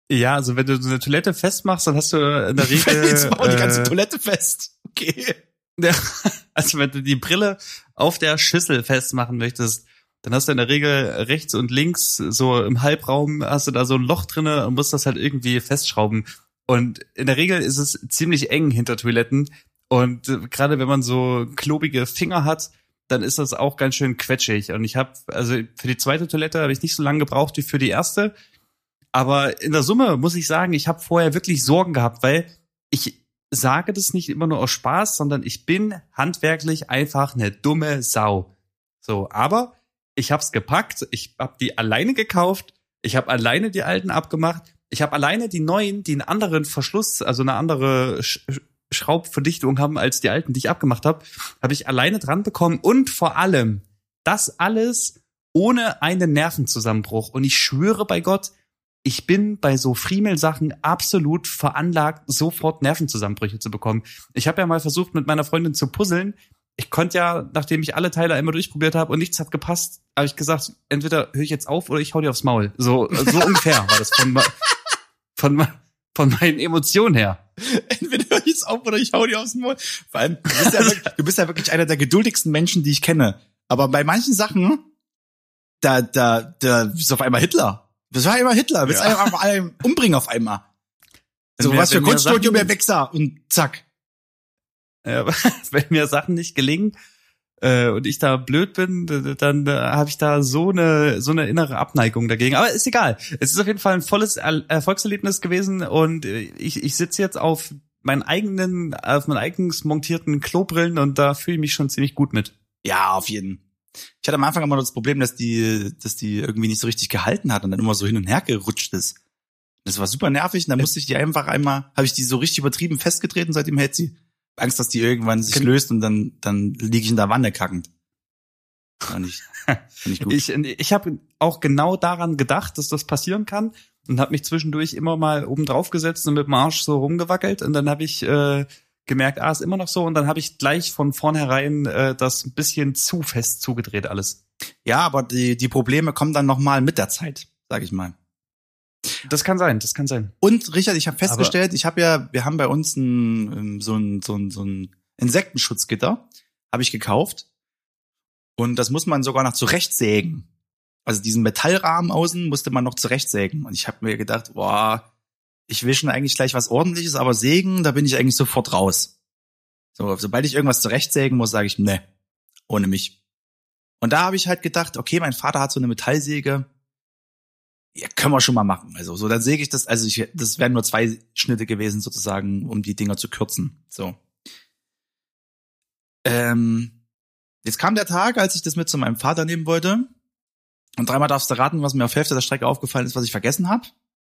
Ja, also wenn du so eine Toilette festmachst, dann hast du in der Regel... Jetzt mach die ganze äh, Toilette fest. Okay. Ja, also wenn du die Brille auf der Schüssel festmachen möchtest, dann hast du in der Regel rechts und links, so im Halbraum, hast du da so ein Loch drinne und musst das halt irgendwie festschrauben. Und in der Regel ist es ziemlich eng hinter Toiletten. Und äh, gerade wenn man so klobige Finger hat, dann ist das auch ganz schön quetschig. Und ich habe, also für die zweite Toilette habe ich nicht so lange gebraucht wie für die erste. Aber in der Summe muss ich sagen, ich habe vorher wirklich Sorgen gehabt, weil ich sage das nicht immer nur aus Spaß, sondern ich bin handwerklich einfach eine dumme Sau. So, aber ich hab's gepackt, ich hab die alleine gekauft, ich habe alleine die alten abgemacht, ich habe alleine die neuen, die einen anderen Verschluss, also eine andere Sch- Schraubverdichtung haben als die alten, die ich abgemacht habe, habe ich alleine dran bekommen und vor allem das alles ohne einen Nervenzusammenbruch. Und ich schwöre bei Gott, ich bin bei so Friemelsachen absolut veranlagt, sofort Nervenzusammenbrüche zu bekommen. Ich habe ja mal versucht, mit meiner Freundin zu puzzeln. Ich konnte ja, nachdem ich alle Teile einmal durchprobiert habe und nichts hat gepasst, habe ich gesagt, entweder höre ich jetzt auf oder ich hau dir aufs Maul. So so ungefähr war das von, von, von meinen Emotionen her. Entweder höre ich jetzt auf oder ich hau dir aufs Maul. Vor allem, du bist, ja wirklich, du bist ja wirklich einer der geduldigsten Menschen, die ich kenne. Aber bei manchen Sachen, da, da, da ist auf einmal Hitler. Das war immer Hitler. Willst ja. einfach alle umbringen auf einmal. So, wenn was mir, für Kunststudio mehr Wichser und zack. Ja, wenn mir Sachen nicht gelingen äh, und ich da blöd bin, dann äh, habe ich da so eine so eine innere Abneigung dagegen. Aber ist egal. Es ist auf jeden Fall ein volles er- Erfolgserlebnis gewesen und ich ich sitze jetzt auf meinen eigenen, auf meinen eigens montierten Klobrillen und da fühle ich mich schon ziemlich gut mit. Ja, auf jeden Fall. Ich hatte am Anfang immer das Problem, dass die, dass die irgendwie nicht so richtig gehalten hat und dann immer so hin und her gerutscht ist. Das war super nervig und dann musste ich die einfach einmal, habe ich die so richtig übertrieben festgetreten, seitdem hält sie. Angst, dass die irgendwann sich löst und dann, dann liege ich in der Wanne kackend. War nicht, war nicht gut. Ich, ich habe auch genau daran gedacht, dass das passieren kann und habe mich zwischendurch immer mal oben drauf gesetzt und mit dem Arsch so rumgewackelt und dann habe ich äh, gemerkt, ah, ist immer noch so und dann habe ich gleich von vornherein äh, das ein bisschen zu fest zugedreht alles. Ja, aber die die Probleme kommen dann nochmal mit der Zeit, sag ich mal. Das kann sein, das kann sein. Und Richard, ich habe festgestellt, aber ich habe ja, wir haben bei uns ein, so ein so ein so ein Insektenschutzgitter, habe ich gekauft und das muss man sogar noch zurechtsägen. Also diesen Metallrahmen außen musste man noch zurechtsägen und ich habe mir gedacht, boah, ich will schon eigentlich gleich was Ordentliches, aber sägen, da bin ich eigentlich sofort raus. So, sobald ich irgendwas zurechtsägen muss, sage ich, ne, ohne mich. Und da habe ich halt gedacht, okay, mein Vater hat so eine Metallsäge, ja, können wir schon mal machen. Also so, dann säge ich das, also ich, das wären nur zwei Schnitte gewesen sozusagen, um die Dinger zu kürzen. So. Ähm, jetzt kam der Tag, als ich das mit zu meinem Vater nehmen wollte. Und dreimal darfst du raten, was mir auf Hälfte der Strecke aufgefallen ist, was ich vergessen habe.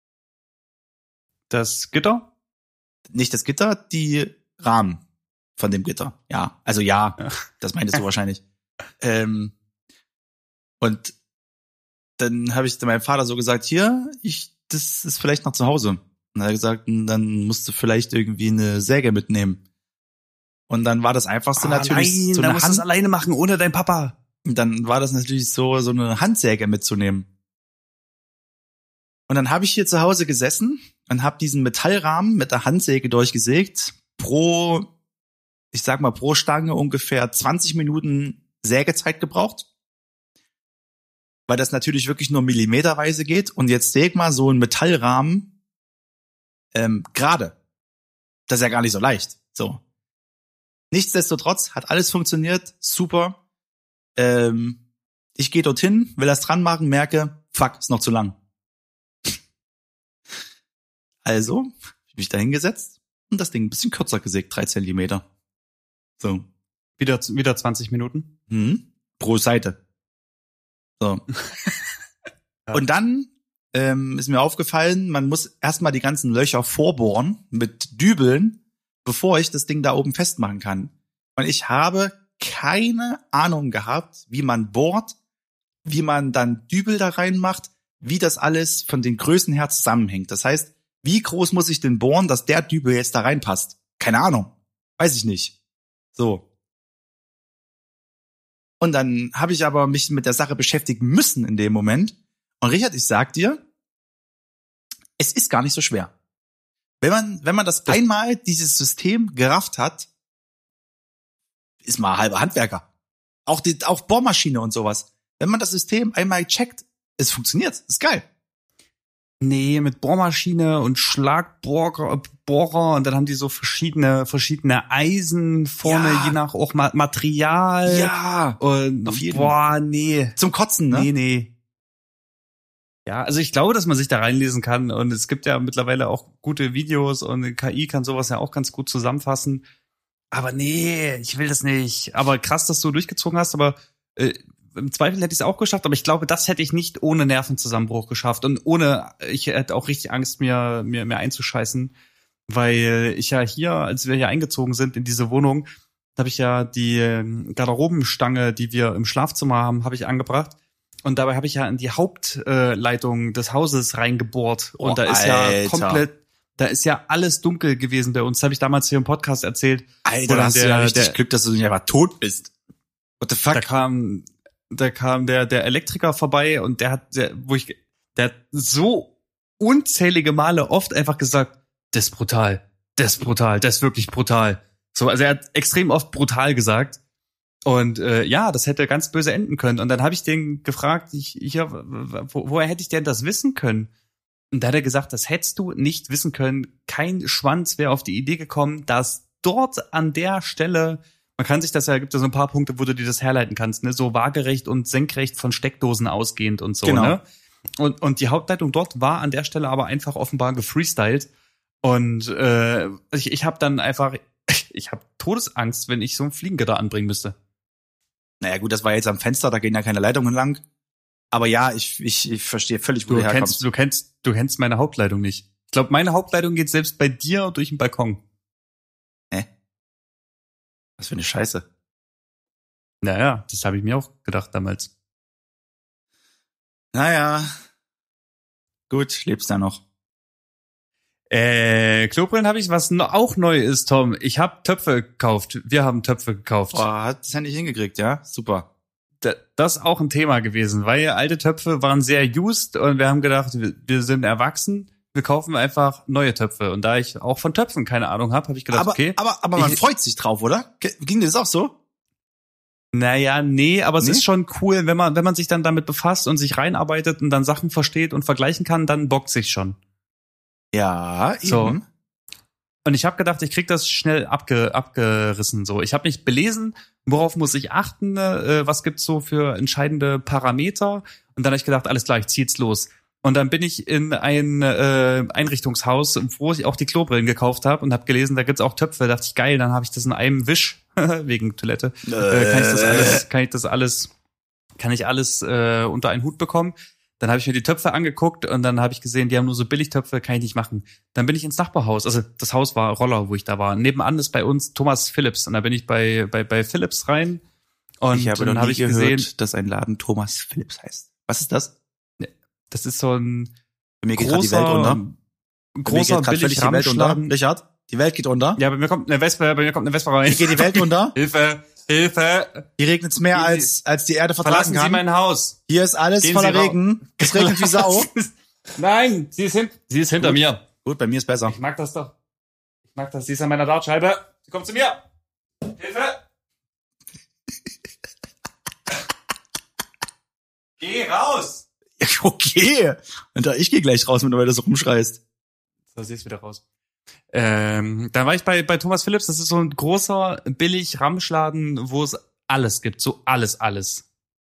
Das Gitter? Nicht das Gitter, die Rahmen von dem Gitter. Ja, also ja, ja. Das meintest du wahrscheinlich. Ähm, und dann habe ich zu meinem Vater so gesagt, hier, ich, das ist vielleicht noch zu Hause. Und er hat gesagt, dann musst du vielleicht irgendwie eine Säge mitnehmen. Und dann war das einfachste ah, natürlich nein, so eine eine musst Hand. Das alleine machen, ohne dein Papa. Und dann war das natürlich so, so eine Handsäge mitzunehmen. Und dann habe ich hier zu Hause gesessen und habe diesen Metallrahmen mit der Handsäge durchgesägt. Pro, ich sag mal, pro Stange ungefähr zwanzig Minuten Sägezeit gebraucht. Weil das natürlich wirklich nur millimeterweise geht. Und jetzt säg mal so einen Metallrahmen ähm, gerade. Das ist ja gar nicht so leicht. So. Nichtsdestotrotz hat alles funktioniert. Super. Ähm, ich gehe dorthin, will das dran machen, merke, fuck, ist noch zu lang. Also, hab ich mich da hingesetzt und das Ding ein bisschen kürzer gesägt, drei Zentimeter. So. Wieder, wieder zwanzig Minuten? Mhm. Pro Seite. So. Ja. Und dann ähm, ist mir aufgefallen, man muss erstmal die ganzen Löcher vorbohren mit Dübeln, bevor ich das Ding da oben festmachen kann. Und ich habe keine Ahnung gehabt, wie man bohrt, wie man dann Dübel da reinmacht, wie das alles von den Größen her zusammenhängt. Das heißt, wie groß muss ich denn bohren, dass der Dübel jetzt da reinpasst? Keine Ahnung. Weiß ich nicht. So. Und dann habe ich aber mich mit der Sache beschäftigen müssen in dem Moment. Und Richard, ich sag dir, es ist gar nicht so schwer. Wenn man, wenn man das, das einmal dieses System gerafft hat, ist man halber Handwerker. Auch die, auch Bohrmaschine und sowas. Wenn man das System einmal checkt, es funktioniert, ist geil. Nee, mit Bohrmaschine und Schlagbohrer Bohrer, und dann haben die so verschiedene verschiedene Eisen vorne, ja. je nach auch Ma- Material. Ja, und auf jeden. Boah, nee. Zum Kotzen, ne? Nee, nee. Ja, also ich glaube, dass man sich da reinlesen kann, und es gibt ja mittlerweile auch gute Videos und K I kann sowas ja auch ganz gut zusammenfassen. Aber nee, ich will das nicht. Aber krass, dass du durchgezogen hast, aber äh, im Zweifel hätte ich es auch geschafft, aber ich glaube, das hätte ich nicht ohne Nervenzusammenbruch geschafft und ohne, ich hätte auch richtig Angst, mir mir mir einzuscheißen, weil ich ja hier, als wir hier eingezogen sind in diese Wohnung, habe ich ja die Garderobenstange, die wir im Schlafzimmer haben, habe ich angebracht, und dabei habe ich ja in die Hauptleitung des Hauses reingebohrt, und oh, da ist Alter. ja komplett, da ist ja alles dunkel gewesen bei uns. Das habe ich damals hier im Podcast erzählt. Alter, da hast der, du ja richtig der, Glück, dass du nicht einfach tot bist. What the fuck? Da kam Da kam der der Elektriker vorbei, und der hat, der, wo ich, der hat so unzählige Male oft einfach gesagt, das ist brutal, das ist brutal, das ist wirklich brutal. So, also er hat extrem oft brutal gesagt, und äh, ja, das hätte ganz böse enden können. Und dann habe ich den gefragt, ich, ich wo, woher hätte ich denn das wissen können? Und da hat er gesagt, das hättest du nicht wissen können. Kein Schwanz wäre auf die Idee gekommen, dass dort an der Stelle, man kann sich das ja, gibt ja so ein paar Punkte, wo du dir das herleiten kannst, ne, so waagerecht und senkrecht von Steckdosen ausgehend und so, genau. ne? Und und die Hauptleitung dort war an der Stelle aber einfach offenbar gefreestylt, und äh, ich ich habe dann einfach ich habe Todesangst, wenn ich so ein Fliegengitter anbringen müsste. Naja, gut, das war jetzt am Fenster, da gehen ja keine Leitungen lang. Aber ja, ich ich, ich verstehe völlig, wo Du du herkommst. kennst du kennst du kennst meine Hauptleitung nicht. Ich glaube, meine Hauptleitung geht selbst bei dir durch den Balkon. Hä? Was für eine Scheiße. Naja, das habe ich mir auch gedacht damals. Naja. Gut, lebst da noch. Äh, Klobrillen habe ich, was no, auch neu ist, Tom. Ich habe Töpfe gekauft. Wir haben Töpfe gekauft. Oh, hat es ja nicht hingekriegt, ja? Super. Da, das ist auch ein Thema gewesen, weil alte Töpfe waren sehr used, und wir haben gedacht, wir, wir sind erwachsen, wir kaufen einfach neue Töpfe. Und da ich auch von Töpfen keine Ahnung habe, habe ich gedacht, aber, okay. Aber, aber man ich, freut sich drauf, oder? Ging dir das auch so? Naja, nee, aber es nee? ist schon cool, wenn man wenn man sich dann damit befasst und sich reinarbeitet und dann Sachen versteht und vergleichen kann, dann bockt sich schon. Ja, eben. So. Und ich habe gedacht, ich krieg das schnell abge, abgerissen. So, ich habe mich belesen, worauf muss ich achten, äh, was gibt's so für entscheidende Parameter. Und dann habe ich gedacht, alles klar, ich zieh jetzt los. Und dann bin ich in ein äh, Einrichtungshaus, wo ich auch die Klobrillen gekauft habe, und habe gelesen, da gibt's auch Töpfe. Da dachte ich, geil, dann habe ich das in einem Wisch wegen Toilette. Äh. Äh, kann ich das alles, kann ich das alles, kann ich alles äh, unter einen Hut bekommen. Dann habe ich mir die Töpfe angeguckt, und dann habe ich gesehen, die haben nur so Billigtöpfe, kann ich nicht machen. Dann bin ich ins Nachbarhaus, also das Haus war Roller, wo ich da war. Nebenan ist bei uns Thomas Philips, und da bin ich bei bei bei Philips rein, und ich habe dann habe ich gehört, gesehen, dass ein Laden Thomas Philips heißt. Was ist das? Das ist so ein mir geht großer, die Welt unter. großer Billig-Ramschladen. Richard, die Welt geht unter. Ja, bei mir kommt eine Wespe, bei mir kommt eine Wespe rein. Wie geht die Welt unter? Hilfe, Hilfe. Hier regnet's mehr Gehen als Sie, als die Erde vertragen verlassen kann. Sie mein Haus. Hier ist alles Gehen voller Sie Regen. Es regnet wie Sau. Nein, sie ist, hin, sie ist hinter Gut. mir. Gut, bei mir ist besser. Ich mag das doch. Ich mag das. Sie ist an meiner Dartscheibe. Sie kommt zu mir. Hilfe. Geh raus. Okay. Und ich gehe gleich raus, wenn du weiter so rumschreist. So, sie ist wieder raus. Ähm, da war ich bei bei Thomas Philips. Das ist so ein großer, billig Ramschladen, wo es alles gibt. So alles, alles.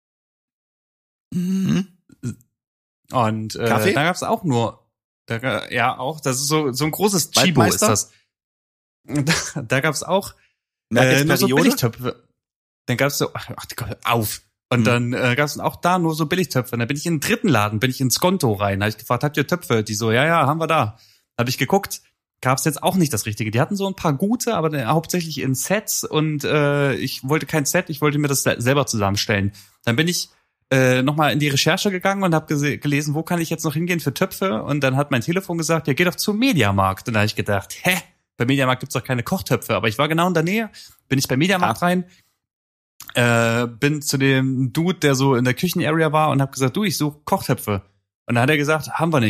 Mhm. Und äh, Kaffee? da gab's auch nur, da, ja auch, das ist so so ein großes Chibo ist Waldmeister? das. Da, da gab's auch Merkels äh, nur so Periode? Billigtöpfe. Dann gab's so, ach, ach Gott, auf. Und Hm. dann äh, gab's auch da nur so Billigtöpfe. Und dann bin ich in den dritten Laden, bin ich ins Skonto rein. Habe ich gefragt, habt ihr Töpfe? Die so, ja, ja, haben wir da. Habe ich geguckt, gab's jetzt auch nicht das Richtige. Die hatten so ein paar gute, aber dann hauptsächlich in Sets. Und äh, ich wollte kein Set, ich wollte mir das selber zusammenstellen. Dann bin ich äh, nochmal in die Recherche gegangen und habe gese- gelesen, wo kann ich jetzt noch hingehen für Töpfe? Und dann hat mein Telefon gesagt, ja, geh doch zum Mediamarkt. Und da habe ich gedacht, hä? Bei Mediamarkt gibt's doch keine Kochtöpfe. Aber ich war genau in der Nähe, bin ich bei Mediamarkt Ah. rein, äh, bin zu dem Dude, der so in der Küchenarea war, und habe gesagt, du, ich suche Kochtöpfe. Und dann hat er gesagt, haben wir nicht.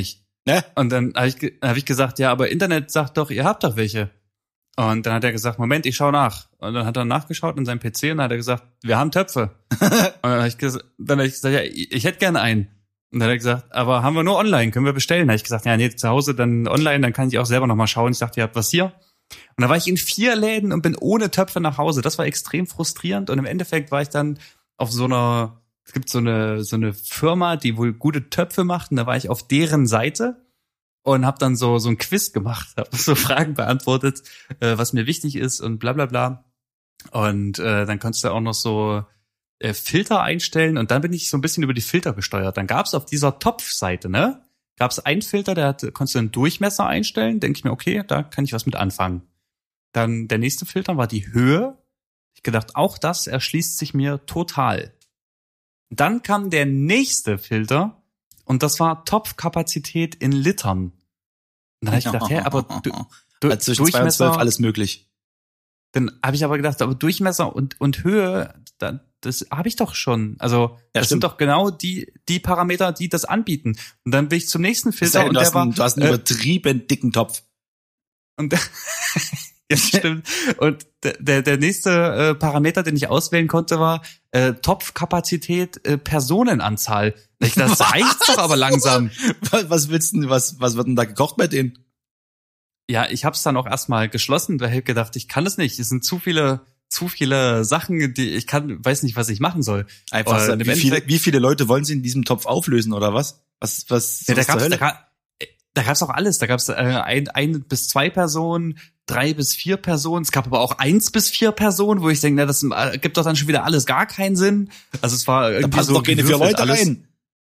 Ne? Und dann habe ich, ge- hab ich gesagt, ja, aber Internet sagt doch, ihr habt doch welche. Und dann hat er gesagt, Moment, ich schau nach. Und dann hat er nachgeschaut in seinem P C und dann hat er gesagt, wir haben Töpfe. Und dann habe ich, ges- dann hab ich gesagt, ja, ich, ich hätte gerne einen. Und dann hat er gesagt, aber haben wir nur online, können wir bestellen? Dann habe ich gesagt, ja, nee, zu Hause dann online, dann kann ich auch selber nochmal schauen. Ich dachte, ihr habt was hier. Und da war ich in vier Läden und bin ohne Töpfe nach Hause. Das war extrem frustrierend. Und im Endeffekt war ich dann auf so einer, es gibt so eine so eine Firma, die wohl gute Töpfe macht. Und da war ich auf deren Seite und habe dann so so ein Quiz gemacht, habe so Fragen beantwortet, äh, was mir wichtig ist und bla bla bla. Und äh, dann konntest du auch noch so äh, Filter einstellen. Und dann bin ich so ein bisschen über die Filter gesteuert. Dann gab's auf dieser Topfseite, ne? Gab's einen Filter, der hat, konntest du einen Durchmesser einstellen. Denke ich mir, okay, da kann ich was mit anfangen. Dann der nächste Filter war die Höhe. Ich gedacht, auch das erschließt sich mir total. Dann kam der nächste Filter und das war Topfkapazität in Litern. Und dann habe ich gedacht, hä, aber du, du, Also zwischen zwei und zwölf alles möglich. Dann habe ich aber gedacht, aber Durchmesser und und Höhe, da, das habe ich doch schon. Also das stimmt. sind doch genau die die Parameter, die das anbieten. Und dann bin ich zum nächsten Filter Sei, und du, der hast war einen, du hast einen äh, übertrieben dicken Topf. und der, ja, stimmt. Und der, der, der nächste äh, Parameter, den ich auswählen konnte, war äh, Topfkapazität, äh, Personenanzahl. Ich dachte, das reicht doch aber langsam. Was, was willst du denn, was, was wird denn da gekocht bei denen? Ja, ich habe es dann auch erstmal geschlossen, weil ich gedacht, ich kann es nicht. Es sind zu viele, zu viele Sachen, die ich kann, weiß nicht, was ich machen soll. Einfach so, Und im wie viele, Endeffekt- wie viele Leute wollen sie in diesem Topf auflösen oder was? Was, was, Ja, da was zur gab's, da, Hölle? ga- da gab's auch alles. Da gab's äh, ein, ein bis zwei Personen, drei bis vier Personen. Es gab aber auch eins bis vier Personen, wo ich denke, na, das äh, gibt doch dann schon wieder alles gar keinen Sinn. Also es war Da irgendwie passen so doch keine vier gewürfelt Leute alles. rein.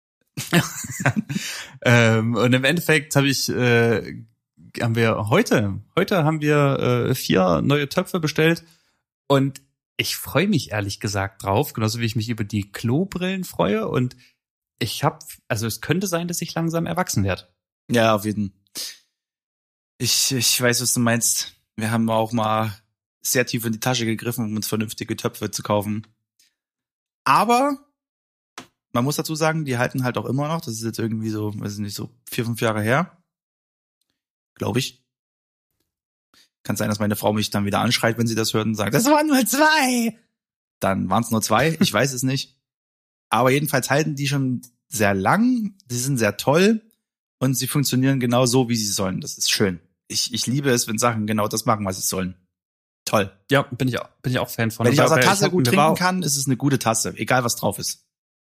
ähm, und im Endeffekt habe ich, äh, haben wir heute, heute haben wir äh, vier neue Töpfe bestellt und ich freue mich ehrlich gesagt drauf, genauso wie ich mich über die Klobrillen freue und ich habe, also es könnte sein, dass ich langsam erwachsen werde. Ja, auf jeden. Ich, ich weiß, was du meinst. Wir haben auch mal sehr tief in die Tasche gegriffen, um uns vernünftige Töpfe zu kaufen. Aber man muss dazu sagen, die halten halt auch immer noch. Das ist jetzt irgendwie so, weiß ich nicht, so vier, fünf Jahre her. Glaube ich. Kann sein, dass meine Frau mich dann wieder anschreit, wenn sie das hört und sagt, das waren nur zwei. Dann waren es nur zwei. Ich weiß es nicht. Aber jedenfalls halten die schon sehr lang. Die sind sehr toll. Und sie funktionieren genau so, wie sie sollen. Das ist schön. Ich, ich liebe es, wenn Sachen genau das machen, was sie sollen. Toll. Ja, bin ich auch, bin ich auch Fan von. Wenn ich aus der Aber Tasse hab- gut mir trinken war, kann, ist es eine gute Tasse. Egal, was drauf ist.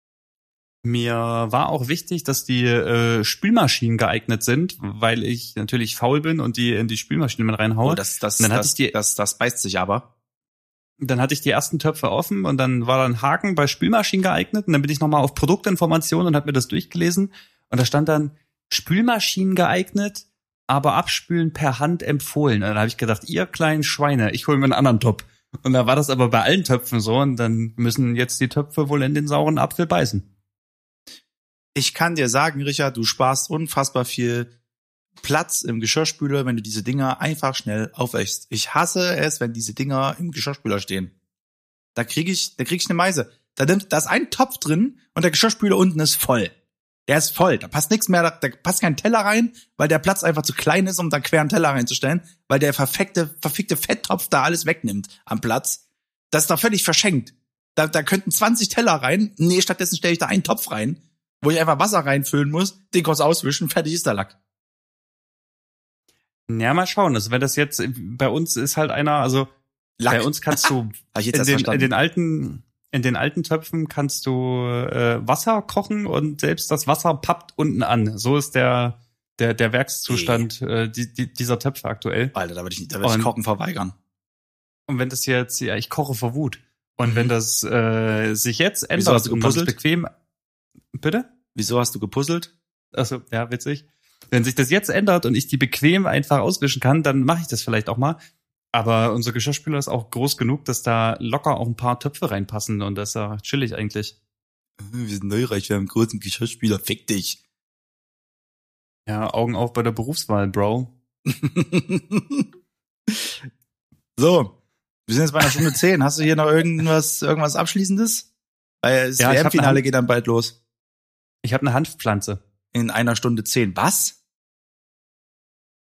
Mir war auch wichtig, dass die äh, Spülmaschinen geeignet sind, weil ich natürlich faul bin und die in die Spülmaschine mit reinhaue. Oh, das, das, Und dann hatte das, ich die- das, das beißt sich aber. Dann hatte ich die ersten Töpfe offen und dann war da ein Haken bei Spülmaschinen geeignet und dann bin ich nochmal auf Produktinformationen und habe mir das durchgelesen und da stand dann Spülmaschinen geeignet, aber abspülen per Hand empfohlen. Und dann habe ich gedacht, ihr kleinen Schweine, ich hole mir einen anderen Topf. Und da war das aber bei allen Töpfen so und dann müssen jetzt die Töpfe wohl in den sauren Apfel beißen. Ich kann dir sagen, Richard, du sparst unfassbar viel Platz im Geschirrspüler, wenn du diese Dinger einfach schnell aufwäschst. Ich hasse es, wenn diese Dinger im Geschirrspüler stehen. Da krieg ich, da krieg ich eine Meise. Da nimmt, da ist ein Topf drin und der Geschirrspüler unten ist voll. Der ist voll. Da passt nichts mehr, da, da passt kein Teller rein, weil der Platz einfach zu klein ist, um da quer einen Teller reinzustellen, weil der verfickte, verfickte Fetttopf da alles wegnimmt am Platz. Das ist doch völlig verschenkt. Da, da könnten zwanzig Teller rein. Nee, stattdessen stelle ich da einen Topf rein, wo ich einfach Wasser reinfüllen muss, den kurz auswischen, fertig ist der Lack. Ja, mal schauen. Also wenn das jetzt, bei uns ist halt einer, also Lack. bei uns kannst du Hab ich jetzt in erst den, in verstanden. den alten, in den alten Töpfen kannst du äh, Wasser kochen und selbst das Wasser pappt unten an. So ist der, der, der Werkszustand äh, die, die, dieser Töpfe aktuell. Alter, da würde ich, da würde ich Und- Kochen verweigern. Und wenn das jetzt, ja, ich koche vor Wut. Und Mhm. wenn das äh, sich jetzt Wieso ändert hast du und man es gepuzzelt? bequem, bitte? Wieso hast du gepuzzelt? Also ja, witzig. Wenn sich das jetzt ändert und ich die bequem einfach auswischen kann, dann mache ich das vielleicht auch mal. Aber unser Geschirrspüler ist auch groß genug, dass da locker auch ein paar Töpfe reinpassen und das ist ja chillig eigentlich. Wir sind neureich, wir haben einen großen Geschirrspüler, fick dich. Ja, Augen auf bei der Berufswahl, Bro. So, wir sind jetzt bei einer Stunde zehn. Hast du hier noch irgendwas, irgendwas Abschließendes? Weil das Ja, ich W hab M-Finale eine- geht dann bald los. Ich habe eine Hanfpflanze. In einer Stunde zehn. Was?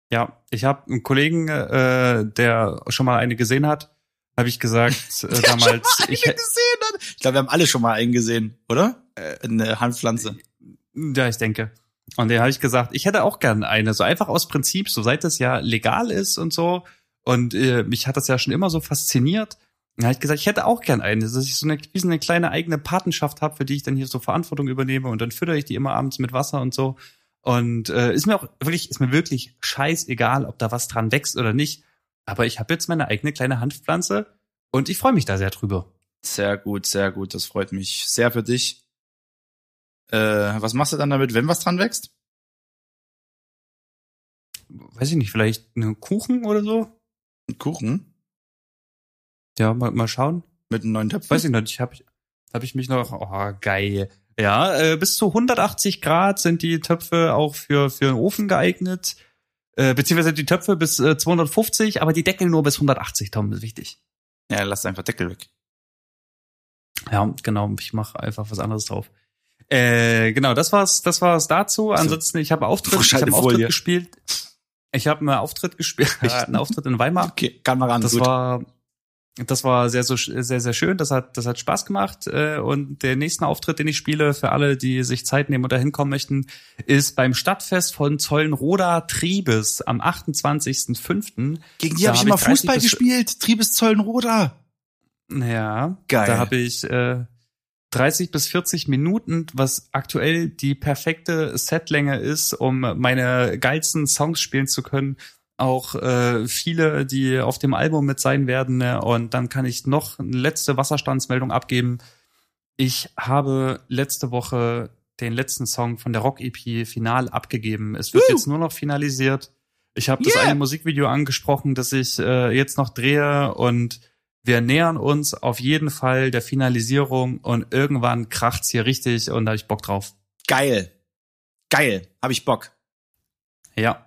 Ja, ich habe einen Kollegen, äh, der schon mal eine gesehen hat, habe ich gesagt, äh, damals. Schon mal ich eine gesehen hat. Ich glaube, wir haben alle schon mal einen gesehen, oder? Äh, eine Handpflanze. Ja, ich denke. Und den habe ich gesagt, ich hätte auch gern eine, so einfach aus Prinzip, so seit das ja legal ist und so. Und äh, mich hat das ja schon immer so fasziniert. Dann habe ich gesagt, ich hätte auch gern eine, dass ich so eine, wie so eine kleine eigene Patenschaft habe, für die ich dann hier so Verantwortung übernehme und dann füttere ich die immer abends mit Wasser und so. Und äh, ist mir auch wirklich, ist mir wirklich scheißegal, ob da was dran wächst oder nicht. Aber ich habe jetzt meine eigene kleine Hanfpflanze und ich freue mich da sehr drüber. Sehr gut, sehr gut. Das freut mich sehr für dich. Äh, was machst du dann damit, wenn was dran wächst? Weiß ich nicht, vielleicht einen Kuchen oder so? Ein Kuchen? Ja, mal, mal schauen. Mit einem neuen Töpfen? Weiß ich nicht, ich habe hab ich mich noch, oh geil. Ja, äh, bis zu hundertachtzig Grad sind die Töpfe auch für für den Ofen geeignet. Äh, beziehungsweise die Töpfe bis äh, zweihundertfünfzig, aber die Deckel nur bis hundertachtzig, Tom, ist wichtig. Ja, lass einfach Deckel weg. Ja, genau, ich mache einfach was anderes drauf. Äh, genau, das war's, das war's dazu. Ansonsten, ich habe Auftritt, ich habe einen Auftritt gespielt. Ich habe einen Auftritt gespielt, äh, einen Auftritt in Weimar. Okay, kann man ran. Das gut. war Das war sehr, so, sehr, sehr schön. Das hat, das hat Spaß gemacht. Und der nächste Auftritt, den ich spiele, für alle, die sich Zeit nehmen und da hinkommen möchten, ist beim Stadtfest von Zollenroda Triebes am achtundzwanzigsten fünften. Gegen die habe ich immer Fußball gespielt. Triebes Zollenroda. Ja, geil. Da habe ich äh, dreißig bis vierzig Minuten, was aktuell die perfekte Setlänge ist, um meine geilsten Songs spielen zu können. Auch äh, viele, die auf dem Album mit sein werden. Ne? Und dann kann ich noch eine letzte Wasserstandsmeldung abgeben. Ich habe letzte Woche den letzten Song von der Rock-E P final abgegeben. Es wird uh. jetzt nur noch finalisiert. Ich habe yeah. das eine Musikvideo angesprochen, das ich äh, jetzt noch drehe. Und wir nähern uns auf jeden Fall der Finalisierung. Und irgendwann kracht's hier richtig und da habe ich Bock drauf. Geil. Geil. Hab ich Bock. Ja.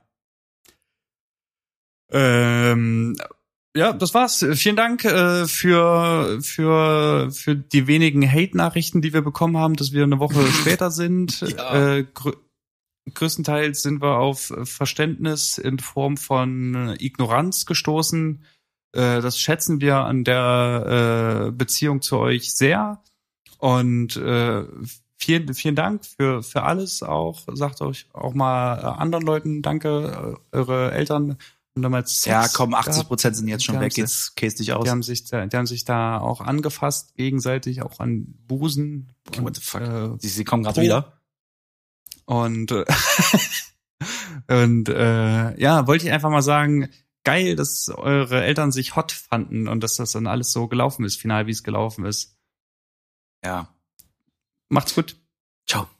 Ähm, ja, das war's. Vielen Dank äh, für für für die wenigen Hate-Nachrichten, die wir bekommen haben, dass wir eine Woche später sind. Ja. Äh, grö- größtenteils sind wir auf Verständnis in Form von Ignoranz gestoßen. Äh, das schätzen wir an der äh, Beziehung zu euch sehr. Und äh, vielen vielen Dank für für alles auch. Sagt euch auch mal anderen Leuten Danke, äh, eure Eltern. Und damals ja, komm, achtzig Prozent sind jetzt schon weg, jetzt case dich aus. Die haben sich da, die haben sich da auch angefasst, gegenseitig, auch an Busen. Okay, what the fuck? Äh, sie, sie kommen gerade wieder. Und, äh, und äh, ja, wollte ich einfach mal sagen, geil, dass eure Eltern sich hot fanden und dass das dann alles so gelaufen ist, final wie es gelaufen ist. Ja. Macht's gut. Ciao.